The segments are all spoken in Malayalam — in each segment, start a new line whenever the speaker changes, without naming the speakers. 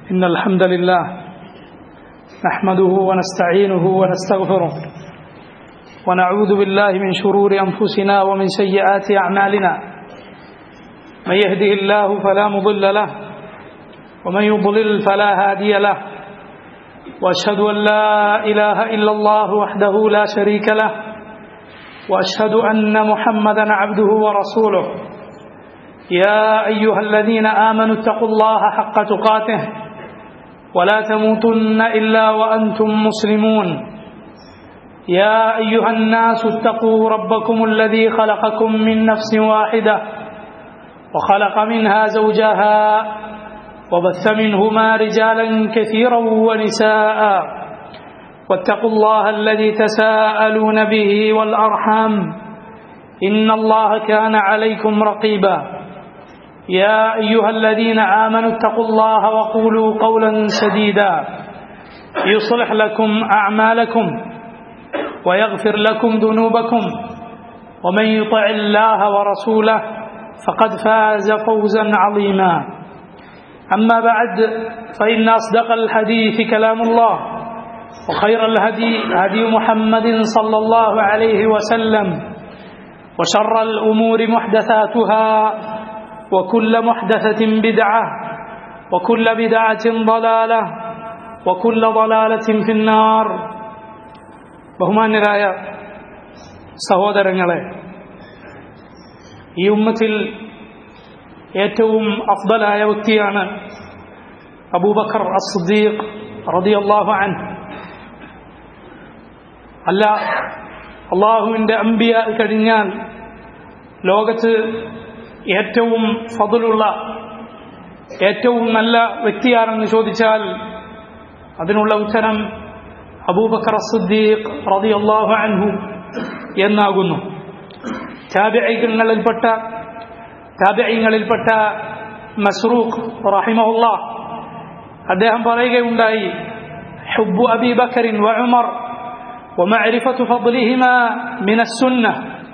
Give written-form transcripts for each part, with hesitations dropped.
إن الحمد لله نحمده ونستعينه ونستغفره ونعوذ بالله من شرور أنفسنا ومن سيئات أعمالنا من يهده الله فلا مضل له ومن يضلل فلا هادي له وأشهد أن لا إله إلا الله وحده لا شريك له وأشهد أن محمدا عبده ورسوله يا أيها الذين آمنوا اتقوا الله حق تقاته ولا تموتن إلا وأنتم مسلمون يا أيها الناس اتقوا ربكم الذي خلقكم من نفس واحدة وخلق منها زوجها وبث منهما رجالا كثيرا ونساء واتقوا الله الذي تساءلون به والأرحام إن الله كان عليكم رقيبا يا أيها الذين آمنوا اتقوا الله وقولوا قولا سديدا يصلح لكم أعمالكم ويغفر لكم ذنوبكم ومن يطع الله ورسوله فقد فاز فوزا عظيما أما بعد فإن أصدق الحديث كلام الله وخير الهدي هدي محمد صلى الله عليه وسلم وشر الأمور محدثاتها وكل محدثة بدعة وكل بدعة ضلالة وكل ضلالة في النار. ബഹുമാന്യരായ സഹോദരങ്ങളെ, ഈ ഉമ്മത്തിൽ ഏറ്റവും അഫ്ദലായ വ്യക്തിയാണ് അബൂബക്കർ അസ്-സിദ്ദീഖ് റളിയല്ലാഹു അൻഹു. അല്ലാഹുവിൻ്റെ അംബിയ കഴിഞ്ഞാൽ ലോകത്ത് ഏറ്റവും ഫضലുള്ള ഏറ്റവും നല്ല വ്യക്തിയാണെന്ന് ചോദിച്ചാൽ അതിനുള്ള ഉത്തരം അബൂബക്കർ അസ്-സിദ്ദീഖ് റളിയല്ലാഹു അൻഹു എന്നാകുന്നു. താബിഈങ്ങളിൽപ്പെട്ട മസ്റൂഖ് റഹിമഹുല്ലാഹ് അദ്ദേഹം പറയുകയുണ്ടായി, ഹുബ്ബു അബീ ബക്കറിൻ വ ഉമർ വമഅരിഫതു ഫضലിഹിമാ മിനസ് സുന്നഹ്.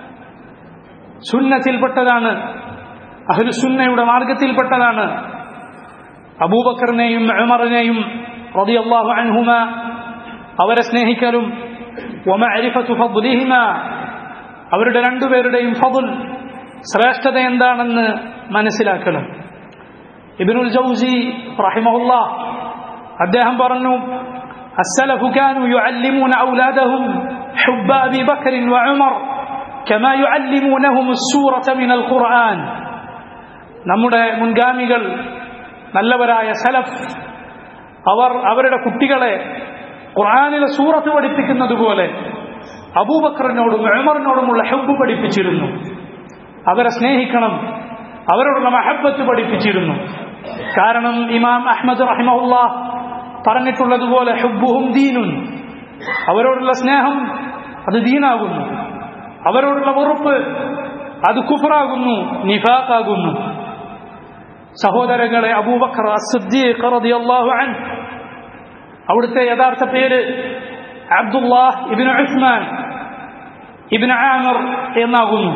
സുന്നത്തിൽപ്പെട്ടതാണ്, അഹ്ലുസുന്നയുടെ മാർഗത്തിൽപ്പെട്ടതാണ് അബൂബക്കറിനെയും ഉമറിനെയും റളിയല്ലാഹു അൻഹുമാ അവരെ സ്നേഹിക്കലും വമഅരിഫതു ഫضലിഹിമാ അവരുടെ രണ്ടുപേരുടെയും ഫضൽ ശ്രേഷ്ഠത എന്താണെന്ന് മനസ്സിലാക്കണം. ഇബ്നുൽ ജൗസി റഹിമഹുല്ലാഹ് അദ്ദേഹം പറഞ്ഞു, അസ്സലഫു കാനൂ യുഅല്ലിമൂന ഔലാദഹും ഹുബ്ബ അബീ ബക്കറിൻ വ ഉമർ കമാ യുഅല്ലിമൂനഹും അസ്സൂറത മിനൽ ഖുർആൻ. നമ്മുടെ മുൻഗാമികൾ, നല്ലവരായ സലഫ്, അവർ അവരുടെ കുട്ടികളെ ഖുർആനിലെ സൂറത്ത് പഠിപ്പിക്കുന്നത് പോലെ അബൂബക്കറിനോടും ഉമറിനോടുമുള്ള ഹുബ്ബ് പഠിപ്പിച്ചിരുന്നു. അവരെ സ്നേഹിക്കണം, അവരോടുള്ള മഹബ്ബത്ത് പഠിപ്പിച്ചിരുന്നു. കാരണം ഇമാം അഹ്മദ് റഹിമഹുല്ലാഹ് പറഞ്ഞിട്ടുള്ളതുപോലെ ഹുബ്ബുഹും ദീനുൻ, അവരോടുള്ള സ്നേഹം അത് ദീനാകുന്നു, അവരോടുള്ള വെറുപ്പ് അത് കുഫ്റാകുന്നു, നിഫാഖാകുന്നു. സഹോദരങ്ങളെ, അബൂബക്കർ അസ്-സിദ്ദീഖ് റളിയല്ലാഹു അൻഹു അവിടുത്തെ യഥാർത്ഥ പേര് അബ്ദുല്ലാഹ് ഇബ്നു ഉസ്മാൻ ഇബ്നു ആമിർ എന്നാകുന്നു.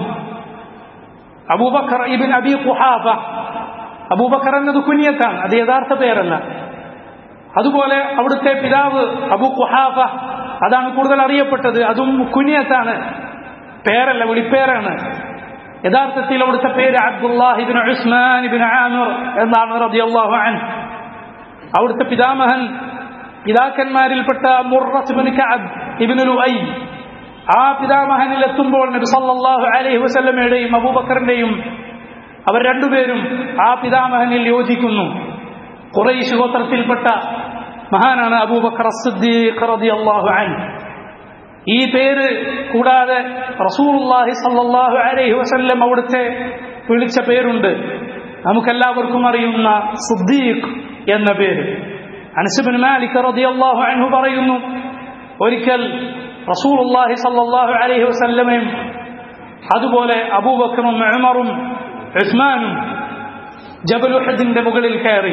അബൂബക്കർ ഇബ്നു അബീ ഖുഹാഫ, അബൂബക്കർ എന്നത് കുനിയത്താണ്, അത് യഥാർത്ഥ പേരല്ല. അതുപോലെ അവിടുത്തെ പിതാവ് അബൂ ഖുഹാഫ, അതാണ് കൂടുതൽ അറിയപ്പെട്ടത്, അതും കുനിയത്താണ്, പേരല്ല, വിളിപ്പേരാണ്. യഥാർത്ഥത്തിൽ അവിടുത്തെ പേര് അബ്ദുല്ലാഹ് ഇബ്നു ഉസ്മാൻ ഇബ്നു ആമിർ എന്നാണ് റളിയല്ലാഹു അൻഹു. അവിടുത്തെ പിതാക്കന്മാരിൽപ്പെട്ട മുർറത്ത് ഇബ്നു കഅബ് ഇബ്നു ലുഅയ്, ആ പിതാമഹനിൽ എത്തുമ്പോൾ നബി സല്ലല്ലാഹു അലൈഹി വസല്ലമയുടെയും അബൂബക്കറിന്റെയും അവർ രണ്ടുപേരും ആ പിതാമഹനിൽ യോജിക്കുന്നു. ഖുറൈശ് ഗോത്രത്തിൽപ്പെട്ട മഹാനാണ് അബൂബക്കർ അസ്-സിദ്ദീഖ് റളിയല്ലാഹു അൻഹു. ഈ പേര് കൂടാതെ റസൂലുള്ളാഹി സ്വല്ലല്ലാഹു അലൈഹി വസല്ലം അവിടുത്തെ വിളിച്ച പേരുണ്ട്, നമുക്കെല്ലാവർക്കും അറിയുന്ന സിദ്ദീഖ് എന്ന പേര്. അനസ് ഇബ്നു മാലിക് റളിയല്ലാഹു അൻഹു പറയുന്നു, ഒരിക്കൽ റസൂലുള്ളാഹി സ്വല്ലല്ലാഹു അലൈഹി വസല്ലമയും അതുപോലെ അബൂബക്കറും ഉമറും ഉസ്മാനും ജബൽ ഉഹദിന്റെ മുകളിൽ കയറി.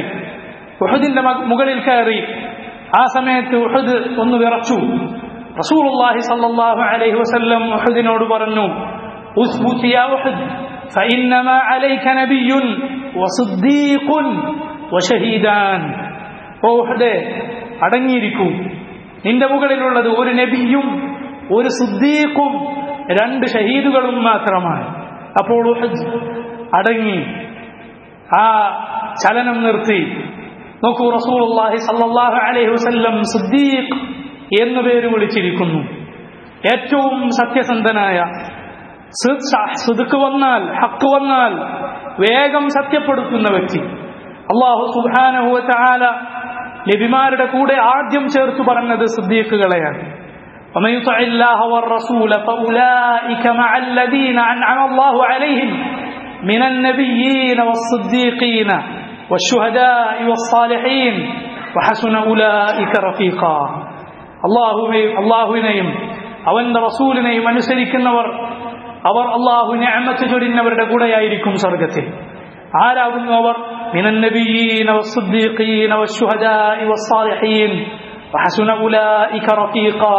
ആ സമയത്ത് ഉഹദ് ഒന്ന് വിറച്ചു. റസൂലുള്ളാഹി സ്വല്ലല്ലാഹു അലൈഹി വസല്ലം ഉഹദിനോട് പറഞ്ഞു, ഉസ്ബുത് യാ ഉഹദ് ഫഇന്നമാ അലൈക നബിയ്യുൻ വസിദ്ദീഖുൻ വശഹീദാൻ. ഓ ഉഹദേ, അടങ്ങിയിരിക്കൂ, നിന്റെ മുകളിലുള്ളത് ഒരു നബിയും ഒരു സിദ്ദീഖും 2 ഷഹീദുകളും മാത്രമാണ്. അപ്പോൾ ഉഹദ് അടങ്ങി, ആ ചലനം നിർത്തി. നോക്കൂ, റസൂലുള്ളാഹി സ്വല്ലല്ലാഹു അലൈഹി വസല്ലം സിദ്ദീഖ് എന്നു പേര് വിളിച്ചിരിക്കുന്നു. ഏറ്റവും സത്യസന്ധനായ, സിദ്ഖ് വന്നാൽ, ഹക്ക് വന്നാൽ വേഗം സത്യപ്പെടുത്തുന്ന വ്യക്തി. അല്ലാഹു സുബ്ഹാനഹു വ തആല നബിമാരുടെ കൂടെ ആദ്യം ചേർത്ത് പറഞ്ഞത് സിദ്ദീഖുകളെയാണ്. ومن يطع الله والرسول فأولئك مع الذين أنعم الله عليهم من النبيين والصديقين والشهداء والصالحين وحسن أولئك رفيقا. അല്ലാഹുവിനെയും അവന്റെ റസൂലിനെയും അനുസരിക്കുന്നവർ അവർ അല്ലാഹു നിഅമത്ത് ചൊരിഞ്ഞവരുടെ കൂടെയായിരിക്കും സ്വർഗ്ഗത്തിൽ. ആരാകുന്നു അവർ? മിനൻ നബിയ്യീന വസ്സുദ്ദീഖീന വശുഹദാഇ വസ്സാലിഹീൻ വഹസുന ഉലൈക റഫീഖാ.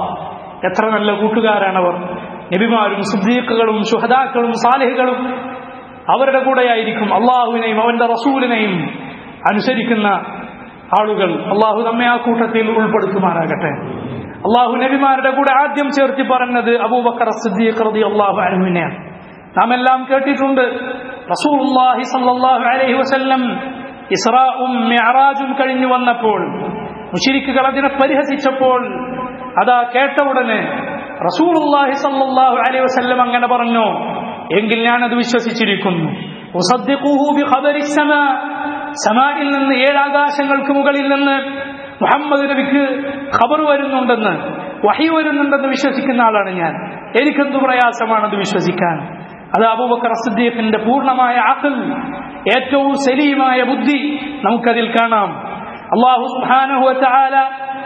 എത്ര നല്ല കൂട്ടുകാരാണവർ! നബിമാരും സിദ്ദീഖുകളും ശുഹദാക്കളും സാലിഹുകളും അവരുടെ കൂടെയായിരിക്കും. അല്ലാഹുവിനെയും അവന്റെ റസൂലിനെയും അനുസരിക്കുന്ന ആളുകൾ. അല്ലാഹു നമ്മെ ആ കൂട്ടത്തിൽ ഉൾപ്പെടുത്തുമാറാകട്ടെ. അല്ലാഹു നബിമാരുടെ കൂടെ ആദ്യം ചേർത്തി പറഞ്ഞത് അബൂബക്കർ സിദ്ദീഖ് റളിയല്ലാഹു അൻഹുവിനെയാണ്. നാം എല്ലാം കേട്ടിട്ടുണ്ട്. റസൂലുള്ളാഹി സ്വല്ലല്ലാഹു അലൈഹി വസല്ലം ഇസ്റാഉം മിഅ്റാജും കഴിഞ്ഞു വന്നപ്പോൾ മുശ്രിക്കുകൾ അതിനെ പരിഹസിച്ചപ്പോൾ അതാ കേട്ട ഉടനെ റസൂലുള്ളാഹി സ്വല്ലല്ലാഹു അലൈഹി വസല്ലം അങ്ങനെ പറഞ്ഞു, എങ്കിൽ ഞാനത് വിശ്വസിച്ചിരിക്കുന്നു. ഉസദ്ദിഖൂഹു ബിഖബരി സമാ, സമായിൽ നിന്ന് 7 ആകാശങ്ങൾക്ക് മുകളിൽ നിന്ന് മുഹമ്മദ് നബിക്ക് ഖബർ വരുന്നുണ്ടെന്ന്, വഹി വരുന്നുണ്ടെന്ന് വിശ്വസിക്കുന്ന ആളാണ് ഞാൻ. എനിക്കെന്തു പ്രയാസമാണത് വിശ്വസിക്കാൻ. അത് അബൂബക്കർ സിദ്ദീഖിന്റെ പൂർണ്ണമായ അഖൽ, ഏറ്റവും സലീമായ ബുദ്ധി നമുക്കതിൽ കാണാം. അല്ലാഹു സുബ്ഹാനഹു വ തആല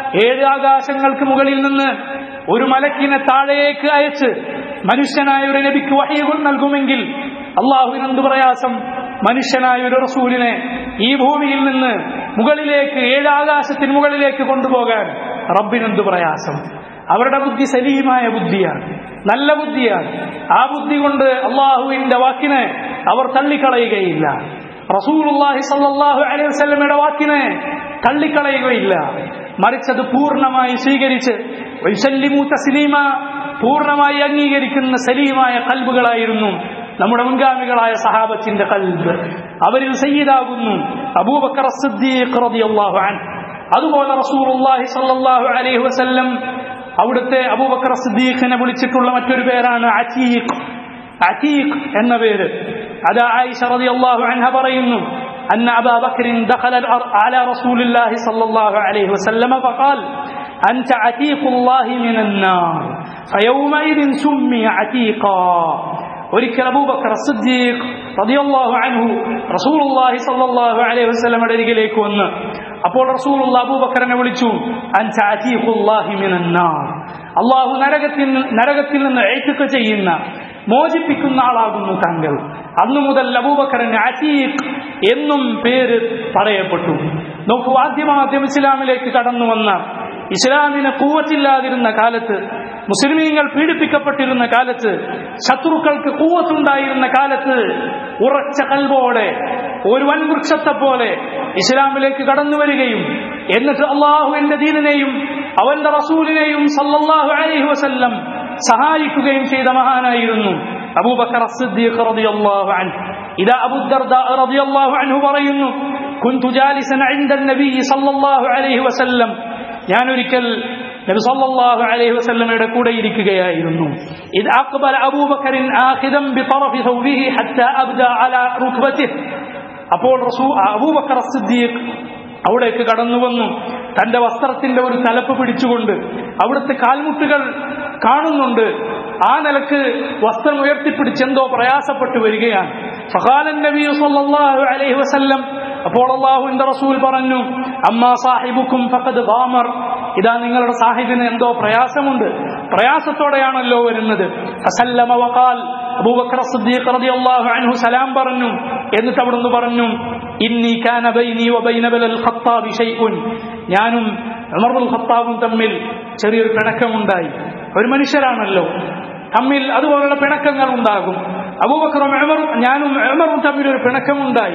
7 ആകാശങ്ങൾക്ക് മുകളിൽ നിന്ന് ഒരു മലക്കിനെ താഴേക്ക് അയച്ച് മനുഷ്യനായ ഒരു നബിക്ക് വഹി നൽകുമെങ്കിൽ അല്ലാഹുവിന് എന്ത് പ്രയാസം മനുഷ്യനായ ഒരു റസൂലിനെ ഈ ഭൂമിയിൽ നിന്ന് മുകളിലേക്ക് 7 ആകാശത്തിന് മുകളിലേക്ക് കൊണ്ടുപോകാൻ? റബ്ബിനെന്ത് പ്രയാസം? അവരുടെ ബുദ്ധി സലീമായ ബുദ്ധിയാണ്, നല്ല ബുദ്ധിയാണ്. ആ ബുദ്ധി കൊണ്ട് അള്ളാഹുവിന്റെ വാക്കിനെ അവർ തള്ളിക്കളയുകയില്ല. റസൂലുള്ളാഹി സ്വല്ലല്ലാഹു അലൈഹി വസല്ലമയുടെ വാക്കിനെ തള്ളിക്കളയുകയില്ല. മറിച്ചത് പൂർണ്ണമായി സ്വീകരിച്ച് വയസല്ലിമു തസ്ലീമ, പൂർണ്ണമായി അംഗീകരിക്കുന്ന സലീമായ ഖൽബുകളായിരുന്നു നമ്മുടെ മുൻഗാമികളായ സഹാബത്തിന്റെ ഖൽബ്. അവരിൽ സയ്യിദാകുന്നു അബൂബക്കർ സിദ്ദീഖ് റളിയല്ലാഹു അൻഹു. അതുപോലെ റസൂലുള്ളാഹി സ്വല്ലല്ലാഹു അലൈഹി വസല്ലം അവിടുത്തെ അബൂബക്കർ സിദ്ദീഖിനെ വിളിച്ചിട്ടുള്ള മറ്റൊരു പേരാണ് അതീഖ്. അതീഖ് എന്ന പേര്. അത് ആയിഷ റളിയല്ലാഹു അൻഹ പറയുന്നു, أن أبا بكر دخل على رسول الله صلى الله عليه وسلم فقال أنت عتيق الله من النار فيومئذ سمي عتيقا. ഒരിക്കൽ അബൂബക്കർ സിദ്ദീഖ് റളിയല്ലാഹു അൻഹു റസൂലുള്ളാഹി സ്വല്ലല്ലാഹു അലൈഹി വസല്ലമയുടെ അരികിലേക്ക് വന്ന് അപ്പോൾ റസൂലുള്ളാഹി അബൂബക്കറിനെ വിളിച്ചു, അൻത അതീഖുല്ലാഹി മിനൻ നാർ, അല്ലാഹു നരകത്തിൽ നിന്ന് ഇഅ്തിഖ് ചെയ്യുന്ന, മോചിപ്പിക്കുന്ന ആളാകുന്നു താങ്കൾ. അന്നു മുതൽ അബൂബക്കറിന് അതീഖ് എന്നും പേര് പറയപ്പെട്ടു. നോക്കൂ, ആദ്യം ഇസ്ലാമിലേക്ക് കടന്നു വന്ന, ഇസ്ലാമിന് ഖുവത്തില്ലാതിരുന്ന കാലത്ത്, മുസ്ലിമീങ്ങൾ പീഡിപ്പിക്കപ്പെട്ടിരുന്ന കാലത്ത്, ശത്രുക്കൾക്ക് ഖുവത്തുണ്ടായിരുന്ന കാലത്ത് ഉറച്ച ഖൽബോടെ ഒരു വൻവൃക്ഷത്തെ പോലെ ഇസ്ലാമിലേക്ക് കടന്നു വരികയും എന്നിട്ട് അള്ളാഹുവിന്റെ ദീനിനെയും അവന്റെ റസൂലിനെയും സല്ലല്ലാഹു അലൈഹി വസല്ലം സഹായിക്കുകയും ചെയ്ത മഹാനായിരുന്നു അബൂബക്കർ സിദ്ദീഖ് റളിയല്ലാഹു അൻഹു. ഇദാ അബൂ ദർദാ റളിയല്ലാഹു അൻഹു പറയുന്നു, കുൻതു ജാലിസൻ ഇൻദ നബി സല്ലല്ലാഹു അലൈഹി വസല്ലം, ഞാൻ ഒരിക്കൽ നബി സല്ലല്ലാഹു അലൈഹി വസല്ലമയുടെ കൂടെ ഇരിക്കുകയായിരുന്നു. ഇദ് അഖ്ബല അബൂബക്കർ ആഖിദൻ ബിതറഫി സൗബിഹി ഹത്താ അബ്ദാ അലാ റുക്ബതിഹി. അപ്പോൾ അബൂബക്കർ സിദ്ദീഖ് അവിടേക്ക് കടന്നു വന്നു, തന്റെ വസ്ത്രത്തിന്റെ ഒരു തലപ്പ് പിടിച്ചുകൊണ്ട്. അവിടുത്തെ കാൽമുട്ടുകൾ കാണുന്നുണ്ട്. ആ നിലക്ക് വസ്ത്രം ഉയർത്തിപ്പിടിച്ച് എന്തോ പ്രയാസപ്പെട്ടു വരികയാണ്. ഫഖാല നബി സല്ലല്ലാഹു അലൈഹി വസല്ലം, അപ്പോൾ അല്ലാഹുവിന്റെ റസൂൽ പറഞ്ഞു, അമ്മാ സാഹിബുക്കും ഫഖദ് ഗാമർ, ഇതാ നിങ്ങളുടെ സാഹിബിന് എന്തോ പ്രയാസമുണ്ട്, പ്രയാസത്തോടെയാണല്ലോ വരുന്നത്. ഫസല്ലമ വഖാൽ, അബൂബക്കർ സിദ്ദീഖ് റളിയല്ലാഹു അൻഹു സലാം പറഞ്ഞു. എന്നിട്ട് അവിടുന്ന് പറഞ്ഞു, ഇന്നി കാന ബൈനി വബൈന ബിൽ ഖത്താബ് ഷൈഉൻ, ഞാനും ഉമർ ബിൻ ഖത്താബും തമ്മിൽ ചെറിയൊരു പിണക്കമുണ്ടായി. ഒരു മനുഷ്യരാണല്ലോ, തമ്മിൽ അതുപോലുള്ള പിണക്കങ്ങൾ ഉണ്ടാകും. അബൂബക്കറും ഞാനും ഉമറും തമ്മിൽ ഒരു പിണക്കമുണ്ടായി.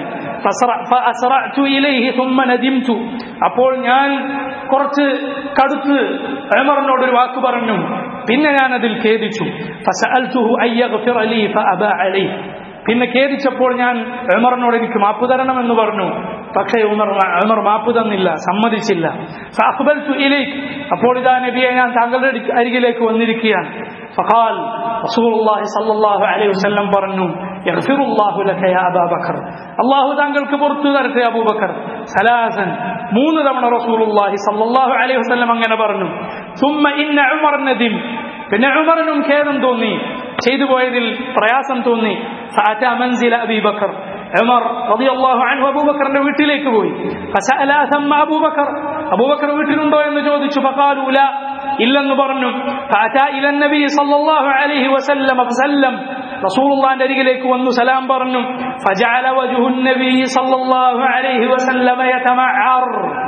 فأسرعت إليه ثم ندمت. അപ്പോൾ ഞാൻ കുറച്ച് കടുത്ത് ഉമറിനോട് ഒരു വാക്ക് പറഞ്ഞു, പിന്നെ ഞാൻ അതിൽ ഖേദിച്ചു. فسألته أن يغفر لي فأبى عليه. പിന്നെ ഖേദിച്ചപ്പോൾ ഞാൻ ഉമറിനോട് എനിക്ക് മാപ്പ് തരണമെന്ന് പറഞ്ഞു. പക്ഷേ ഉമർ മാപ്പ് തന്നില്ല, സമ്മതിച്ചില്ല. فأقبلت إليك. അപ്പോൾ ഇതാ നബിയെ ഞാൻ താങ്കളുടെ അരികിലേക്ക് വന്നിരിക്കുകയാണ്. فقال رسول الله صلى الله عليه وسلم പറഞ്ഞു, يغفر الله لك يا أبا بكر. അല്ലാഹു താങ്കൾക്ക് പുറത്തു തരട്ടെ അബൂബക്കർ. സലാസൻ, 3 തവണ റസൂലുള്ളാഹി സ്വല്ലല്ലാഹു അലൈഹി വസല്ലം അങ്ങനെ പറഞ്ഞു. ثم إن عمر ندم. പിന്നെ ഉമറിനും ഖേദം തോന്നി, ചെയ്തു പോയതിൽ പ്രയാസം തോന്നി. فأتى منزل أبي بكر. ഉമർ റളിയല്ലാഹു അൻഹു അബൂബക്കറിന്റെ വീട്ടിലേക്ക് പോയി. فسأل ثم أبو بكر. അബൂബക്കർ വീട്ടിലുണ്ടോ എന്ന് ചോദിച്ചു. فقالوا لا. ഇല്ലെന്ന് പറഞ്ഞു. فأتى إلى النبي صلى الله عليه وسلم فسلم. റസൂലുള്ളാഹിന്റെ അരികിലേക്ക് വന്നു, സലാം പറഞ്ഞു. فجعل وجه النبي صلى الله عليه وسلم يتمعر.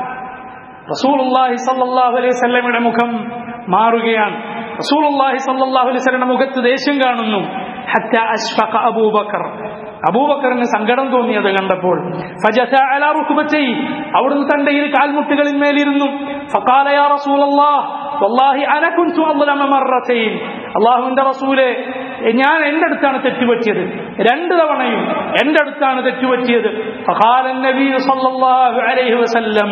റസൂലുള്ളാഹി സ്വല്ലല്ലാഹു അലൈഹി വസല്ലമയുടെ മുഖം മാറുകയാണ്. റസൂലുള്ളാഹി സ്വല്ലല്ലാഹു അലൈഹി വസല്ലമയുടെ മുഖത്ത് ദേഷ്യം കാണുന്നു. ഹത്താ അശ്ഫഖ അബൂബക്കർ. അബൂബക്കറിന് സങ്കടം തോന്നിയത് കണ്ടപ്പോൾ ഫജസാ അലാ റുക്ബതൈ. അവിടുന്ന് തന്റെ ഇരു കാൽമുട്ടുകളിൽ മേലിരുന്നു. ഫഖാല യാ റസൂലല്ലാഹ് വല്ലാഹി അന കുൻതു അദ്ലമ മറതൈൻ. അല്ലാഹുവിന്റെ റസൂലേ, ഞാൻ എന്റെ അടുത്താണ് തെറ്റുപറ്റിയത്, 2 തവണയും എന്റെ അടുത്താണ് തെറ്റുപറ്റിയത്. ഫഖാല നബി സല്ലല്ലാഹു അലൈഹി വസല്ലം.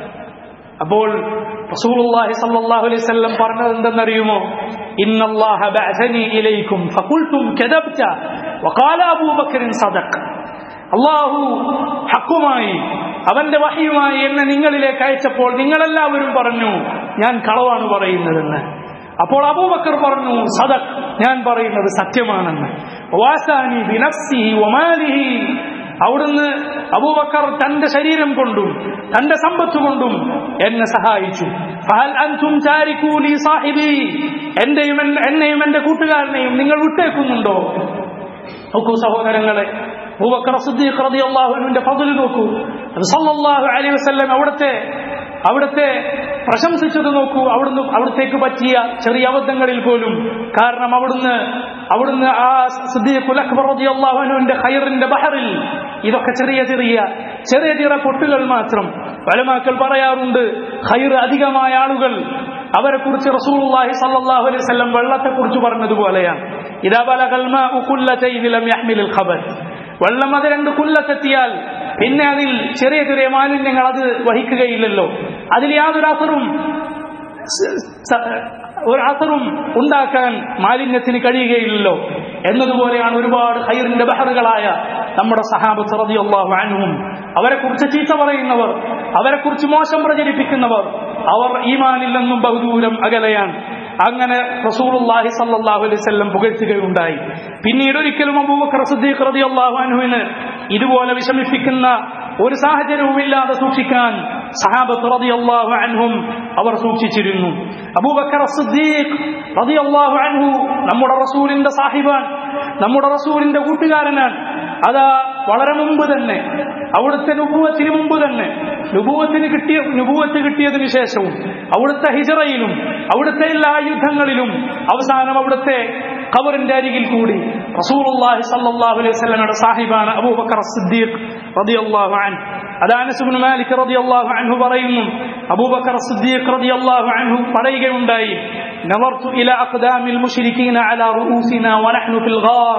അപ്പോൾ റസൂലുള്ളാഹി സ്വല്ലല്ലാഹു അലൈഹി വസല്ലം പറഞ്ഞത് എന്തെന്നറിയുമോ? ഇന്നല്ലാഹ ബഅസനി ഇലൈക്കും ഫഖുൽതും കദബ്ത വഖാല അബൂബക്കർ സദഖ. അല്ലാഹു ഹഖുമായി അവന്റെ വഹിയുമായി എന്നെ നിങ്ങളിലേക്ക് അയച്ചപ്പോൾ നിങ്ങളെല്ലാവരും പറഞ്ഞു ഞാൻ കളവാണ് പറയുന്നതെന്ന്. അപ്പോൾ അബൂബക്കർ പറഞ്ഞു സദഖ, ഞാൻ പറയുന്നത് സത്യമാണെന്ന്. വാസാനി ബിനഫ്സിഹി വമാലിഹി. അവിടുന്ന് അബൂബക്കർ തന്റെ ശരീരം കൊണ്ടും തന്റെ സമ്പത്ത് കൊണ്ടും എന്നെ സഹായിച്ചു. ഫഹൽ അൻതും താരികൂ ലി സാഹിബി. എന്നെയും എന്റെ കൂട്ടുകാരനെയും നിങ്ങൾ വിട്ടേക്കുന്നുണ്ടോ? നോക്കൂ സഹോദരങ്ങളെ, അബൂബക്കർ സിദ്ദീഖ് റളിയല്ലാഹു അൻഹുവിന്റെ ഫضل നോക്കൂ. സല്ലല്ലാഹു അലൈഹി വസല്ലം അവിടുത്തെ പ്രശംസിച്ചത് നോക്കൂ. അവിടത്തേക്ക് പറ്റിയ ചെറിയ അബദ്ധങ്ങളിൽ പോലും. കാരണം അവിടുന്ന് ആ സിദ്ദീഖുൽ അക്ബർ റളിയല്ലാഹു അൻഹുവിന്റെ ഖൈറിന്റെ ബഹറിൽ ഇതൊക്കെ ചെറിയ പൊട്ടുകൾ മാത്രം. ഉലമാക്കൾ പറയാറുണ്ട്, ഖൈർ അധികമായ ആളുകൾ അവരെ കുറിച്ച് റസൂലുള്ളാഹി സ്വല്ലല്ലാഹു അലൈഹി വസല്ലം വെള്ളത്തെ കുറിച്ച് പറഞ്ഞതുപോലെയാണ്. ഇദാ ബലഗൽ മാഉ കുല്ലതൈൻ ലം യഹ്മിൽ ഖബത്. വെള്ളം അത് 2 കുല്ലത്തെത്തിയാൽ പിന്നെ അതിൽ ചെറിയ മാലിന്യങ്ങൾ അത് വഹിക്കുകയില്ലല്ലോ. അതിൽ യാതൊരു അസറും ഉണ്ടാക്കാൻ മാലിന്യത്തിന് കഴിയുകയില്ലല്ലോ. എന്നതുപോലെയാണ് ഒരുപാട് ഖൈറിന്റെ ബഹറുകളായ നമ്മുടെ സഹാബത്ത് റളിയല്ലാഹു അൻഹും. അവരെ കുറിച്ച് ചീത്ത പറയുന്നവർ, അവരെ കുറിച്ച് മോശം പ്രചരിപ്പിക്കുന്നവർ, അവർ ഈമാനിൽ നിന്നും ബഹുദൂരം അകലെയാണ്. അങ്ങനെ റസൂലുള്ളാഹി സ്വല്ലല്ലാഹു അലൈഹി വസല്ലം പുകഴ്ത്തുകയുണ്ടായി. പിന്നീട് ഒരിക്കലും അബൂബക്കർ സിദ്ദീഖ് റളിയല്ലാഹു അൻഹുവിന് ഇതുപോലെ വിഷമിപ്പിക്കുന്ന ഒരു സാഹചര്യവുമില്ലാതെ സൂക്ഷിക്കാൻ സഹാബത്ത് റളിയല്ലാഹു അൻഹും അവർ സൂക്ഷിച്ചിരുന്നു. അബൂബക്കർ സിദ്ദീഖ് റളിയല്ലാഹു അൻഹു നമ്മുടെ റസൂലിന്റെ സാഹിബാണ്, നമ്മുടെ റസൂലിന്റെ കൂട്ടുകാരനാണ്. അതാ വളരെ മുമ്പ് തന്നെ, അവിടുത്തെ നുബുവത്തിന് മുമ്പ് തന്നെ, നുബുവത്ത് കിട്ടിയതിനു ശേഷവും അവിടുത്തെ ഹിജറയിലും അവിടുത്തെ എല്ലാ യുദ്ധങ്ങളിലും അവസാനം അവിടുത്തെ ഖബറിന്റെ അരികിൽ കൂടി റസൂലുള്ളാഹി സ്വല്ലല്ലാഹു അലൈഹി വസല്ലമയുടെ സാഹിബാണ് അബൂബക്കർ സിദ്ദീഖ് റളിയല്ലാഹു അൻഹു. അനസ് ഇബ്നു മാലിക് റളിയല്ലാഹു അൻഹു പറയുന്നു, അബൂബക്കർ സിദ്ദീഖ് റളിയല്ലാഹു അൻഹു പറയുകയുണ്ടായി, നദർതു ഇലാ അഖ്ദാമിൽ മുശ്രികീന അലാ റൂസിനാ വനഹ്നു ഫിൽ ഗാർ.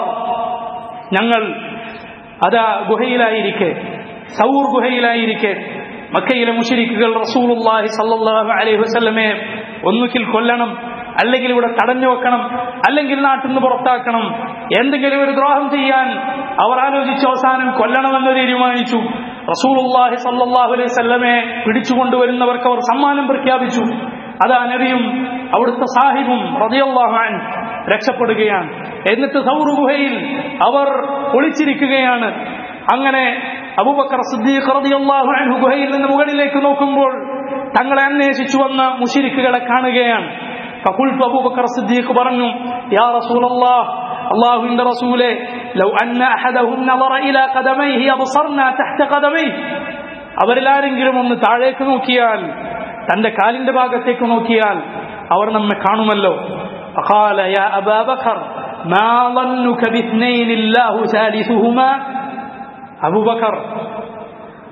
ഞങ്ങൾ അതാ ഗുഹയിലായിരിക്കെ, സൗർ ഗുഹയിലായിരിക്കെ മക്കയിലെ മുശ്രിക്കുകൾ റസൂലുള്ളാഹി സ്വല്ലല്ലാഹു അലൈഹി വസല്ലമയെ ഒന്നുകിൽ കൊല്ലണം, അല്ലെങ്കിൽ ഇവിടെ തടഞ്ഞു വെക്കണം, അല്ലെങ്കിൽ നാട്ടിൽ നിന്ന് പുറത്താക്കണം, എന്തെങ്കിലും ഒരു ദ്രോഹം ചെയ്യാൻ അവർ ആലോചിച്ച് അവസാനം കൊല്ലണമെന്ന് തീരുമാനിച്ചു. റസൂലുള്ളാഹി സ്വല്ലല്ലാഹു അലൈഹി വസല്ലമയെ പിടിച്ചുകൊണ്ടുവരുന്നവർക്ക് അവർ സമ്മാനം പ്രഖ്യാപിച്ചു. അതാ നബിയും അവിടുത്തെ സാഹിബും റളിയല്ലാഹു അൻഹു രക്ഷപ്പെടുകയാണ്. എന്നിട്ട് സൗർ ഗുഹയിൽ അവർ ഒളിച്ചിരിക്കുകയാണ്. അങ്ങനെ അബൂബക്കർ സിദ്ദീഖ് റളിയല്ലാഹു അൻഹു ഗുഹയിൽ നിന്ന് മുകളിലേക്ക് നോക്കുമ്പോൾ തങ്ങളെ അന്വേഷിച്ചു വന്ന മുശ്രിക്കുകളെ കാണുകയാണ്. ഫഖുൽതു, അബൂബക്കർ സിദ്ദീഖ് പറഞ്ഞു, യാ റസൂലല്ലാഹ്, അല്ലാഹുവിന്റെ റസൂലേ, ലൗ അന്ന അഹദഹും നദറ ഇലാ ഖദമൈഹി അബ്സർനാ തഹ്ത ഖദമൈഹി. അവരിൽ ആരെങ്കിലും ഒന്ന് താഴേക്ക് നോക്കിയാൽ, തന്റെ കാലിന്റെ ഭാഗത്തേക്ക് നോക്കിയാൽ അവർ നമ്മെ കാണുമല്ലോ. ഫഖാല യാ അബാ ബക്കർ മാ ളന്നുക ബിത്നൈനി അല്ലാഹു സാലിസുഹുമാ. അബൂബക്കർ,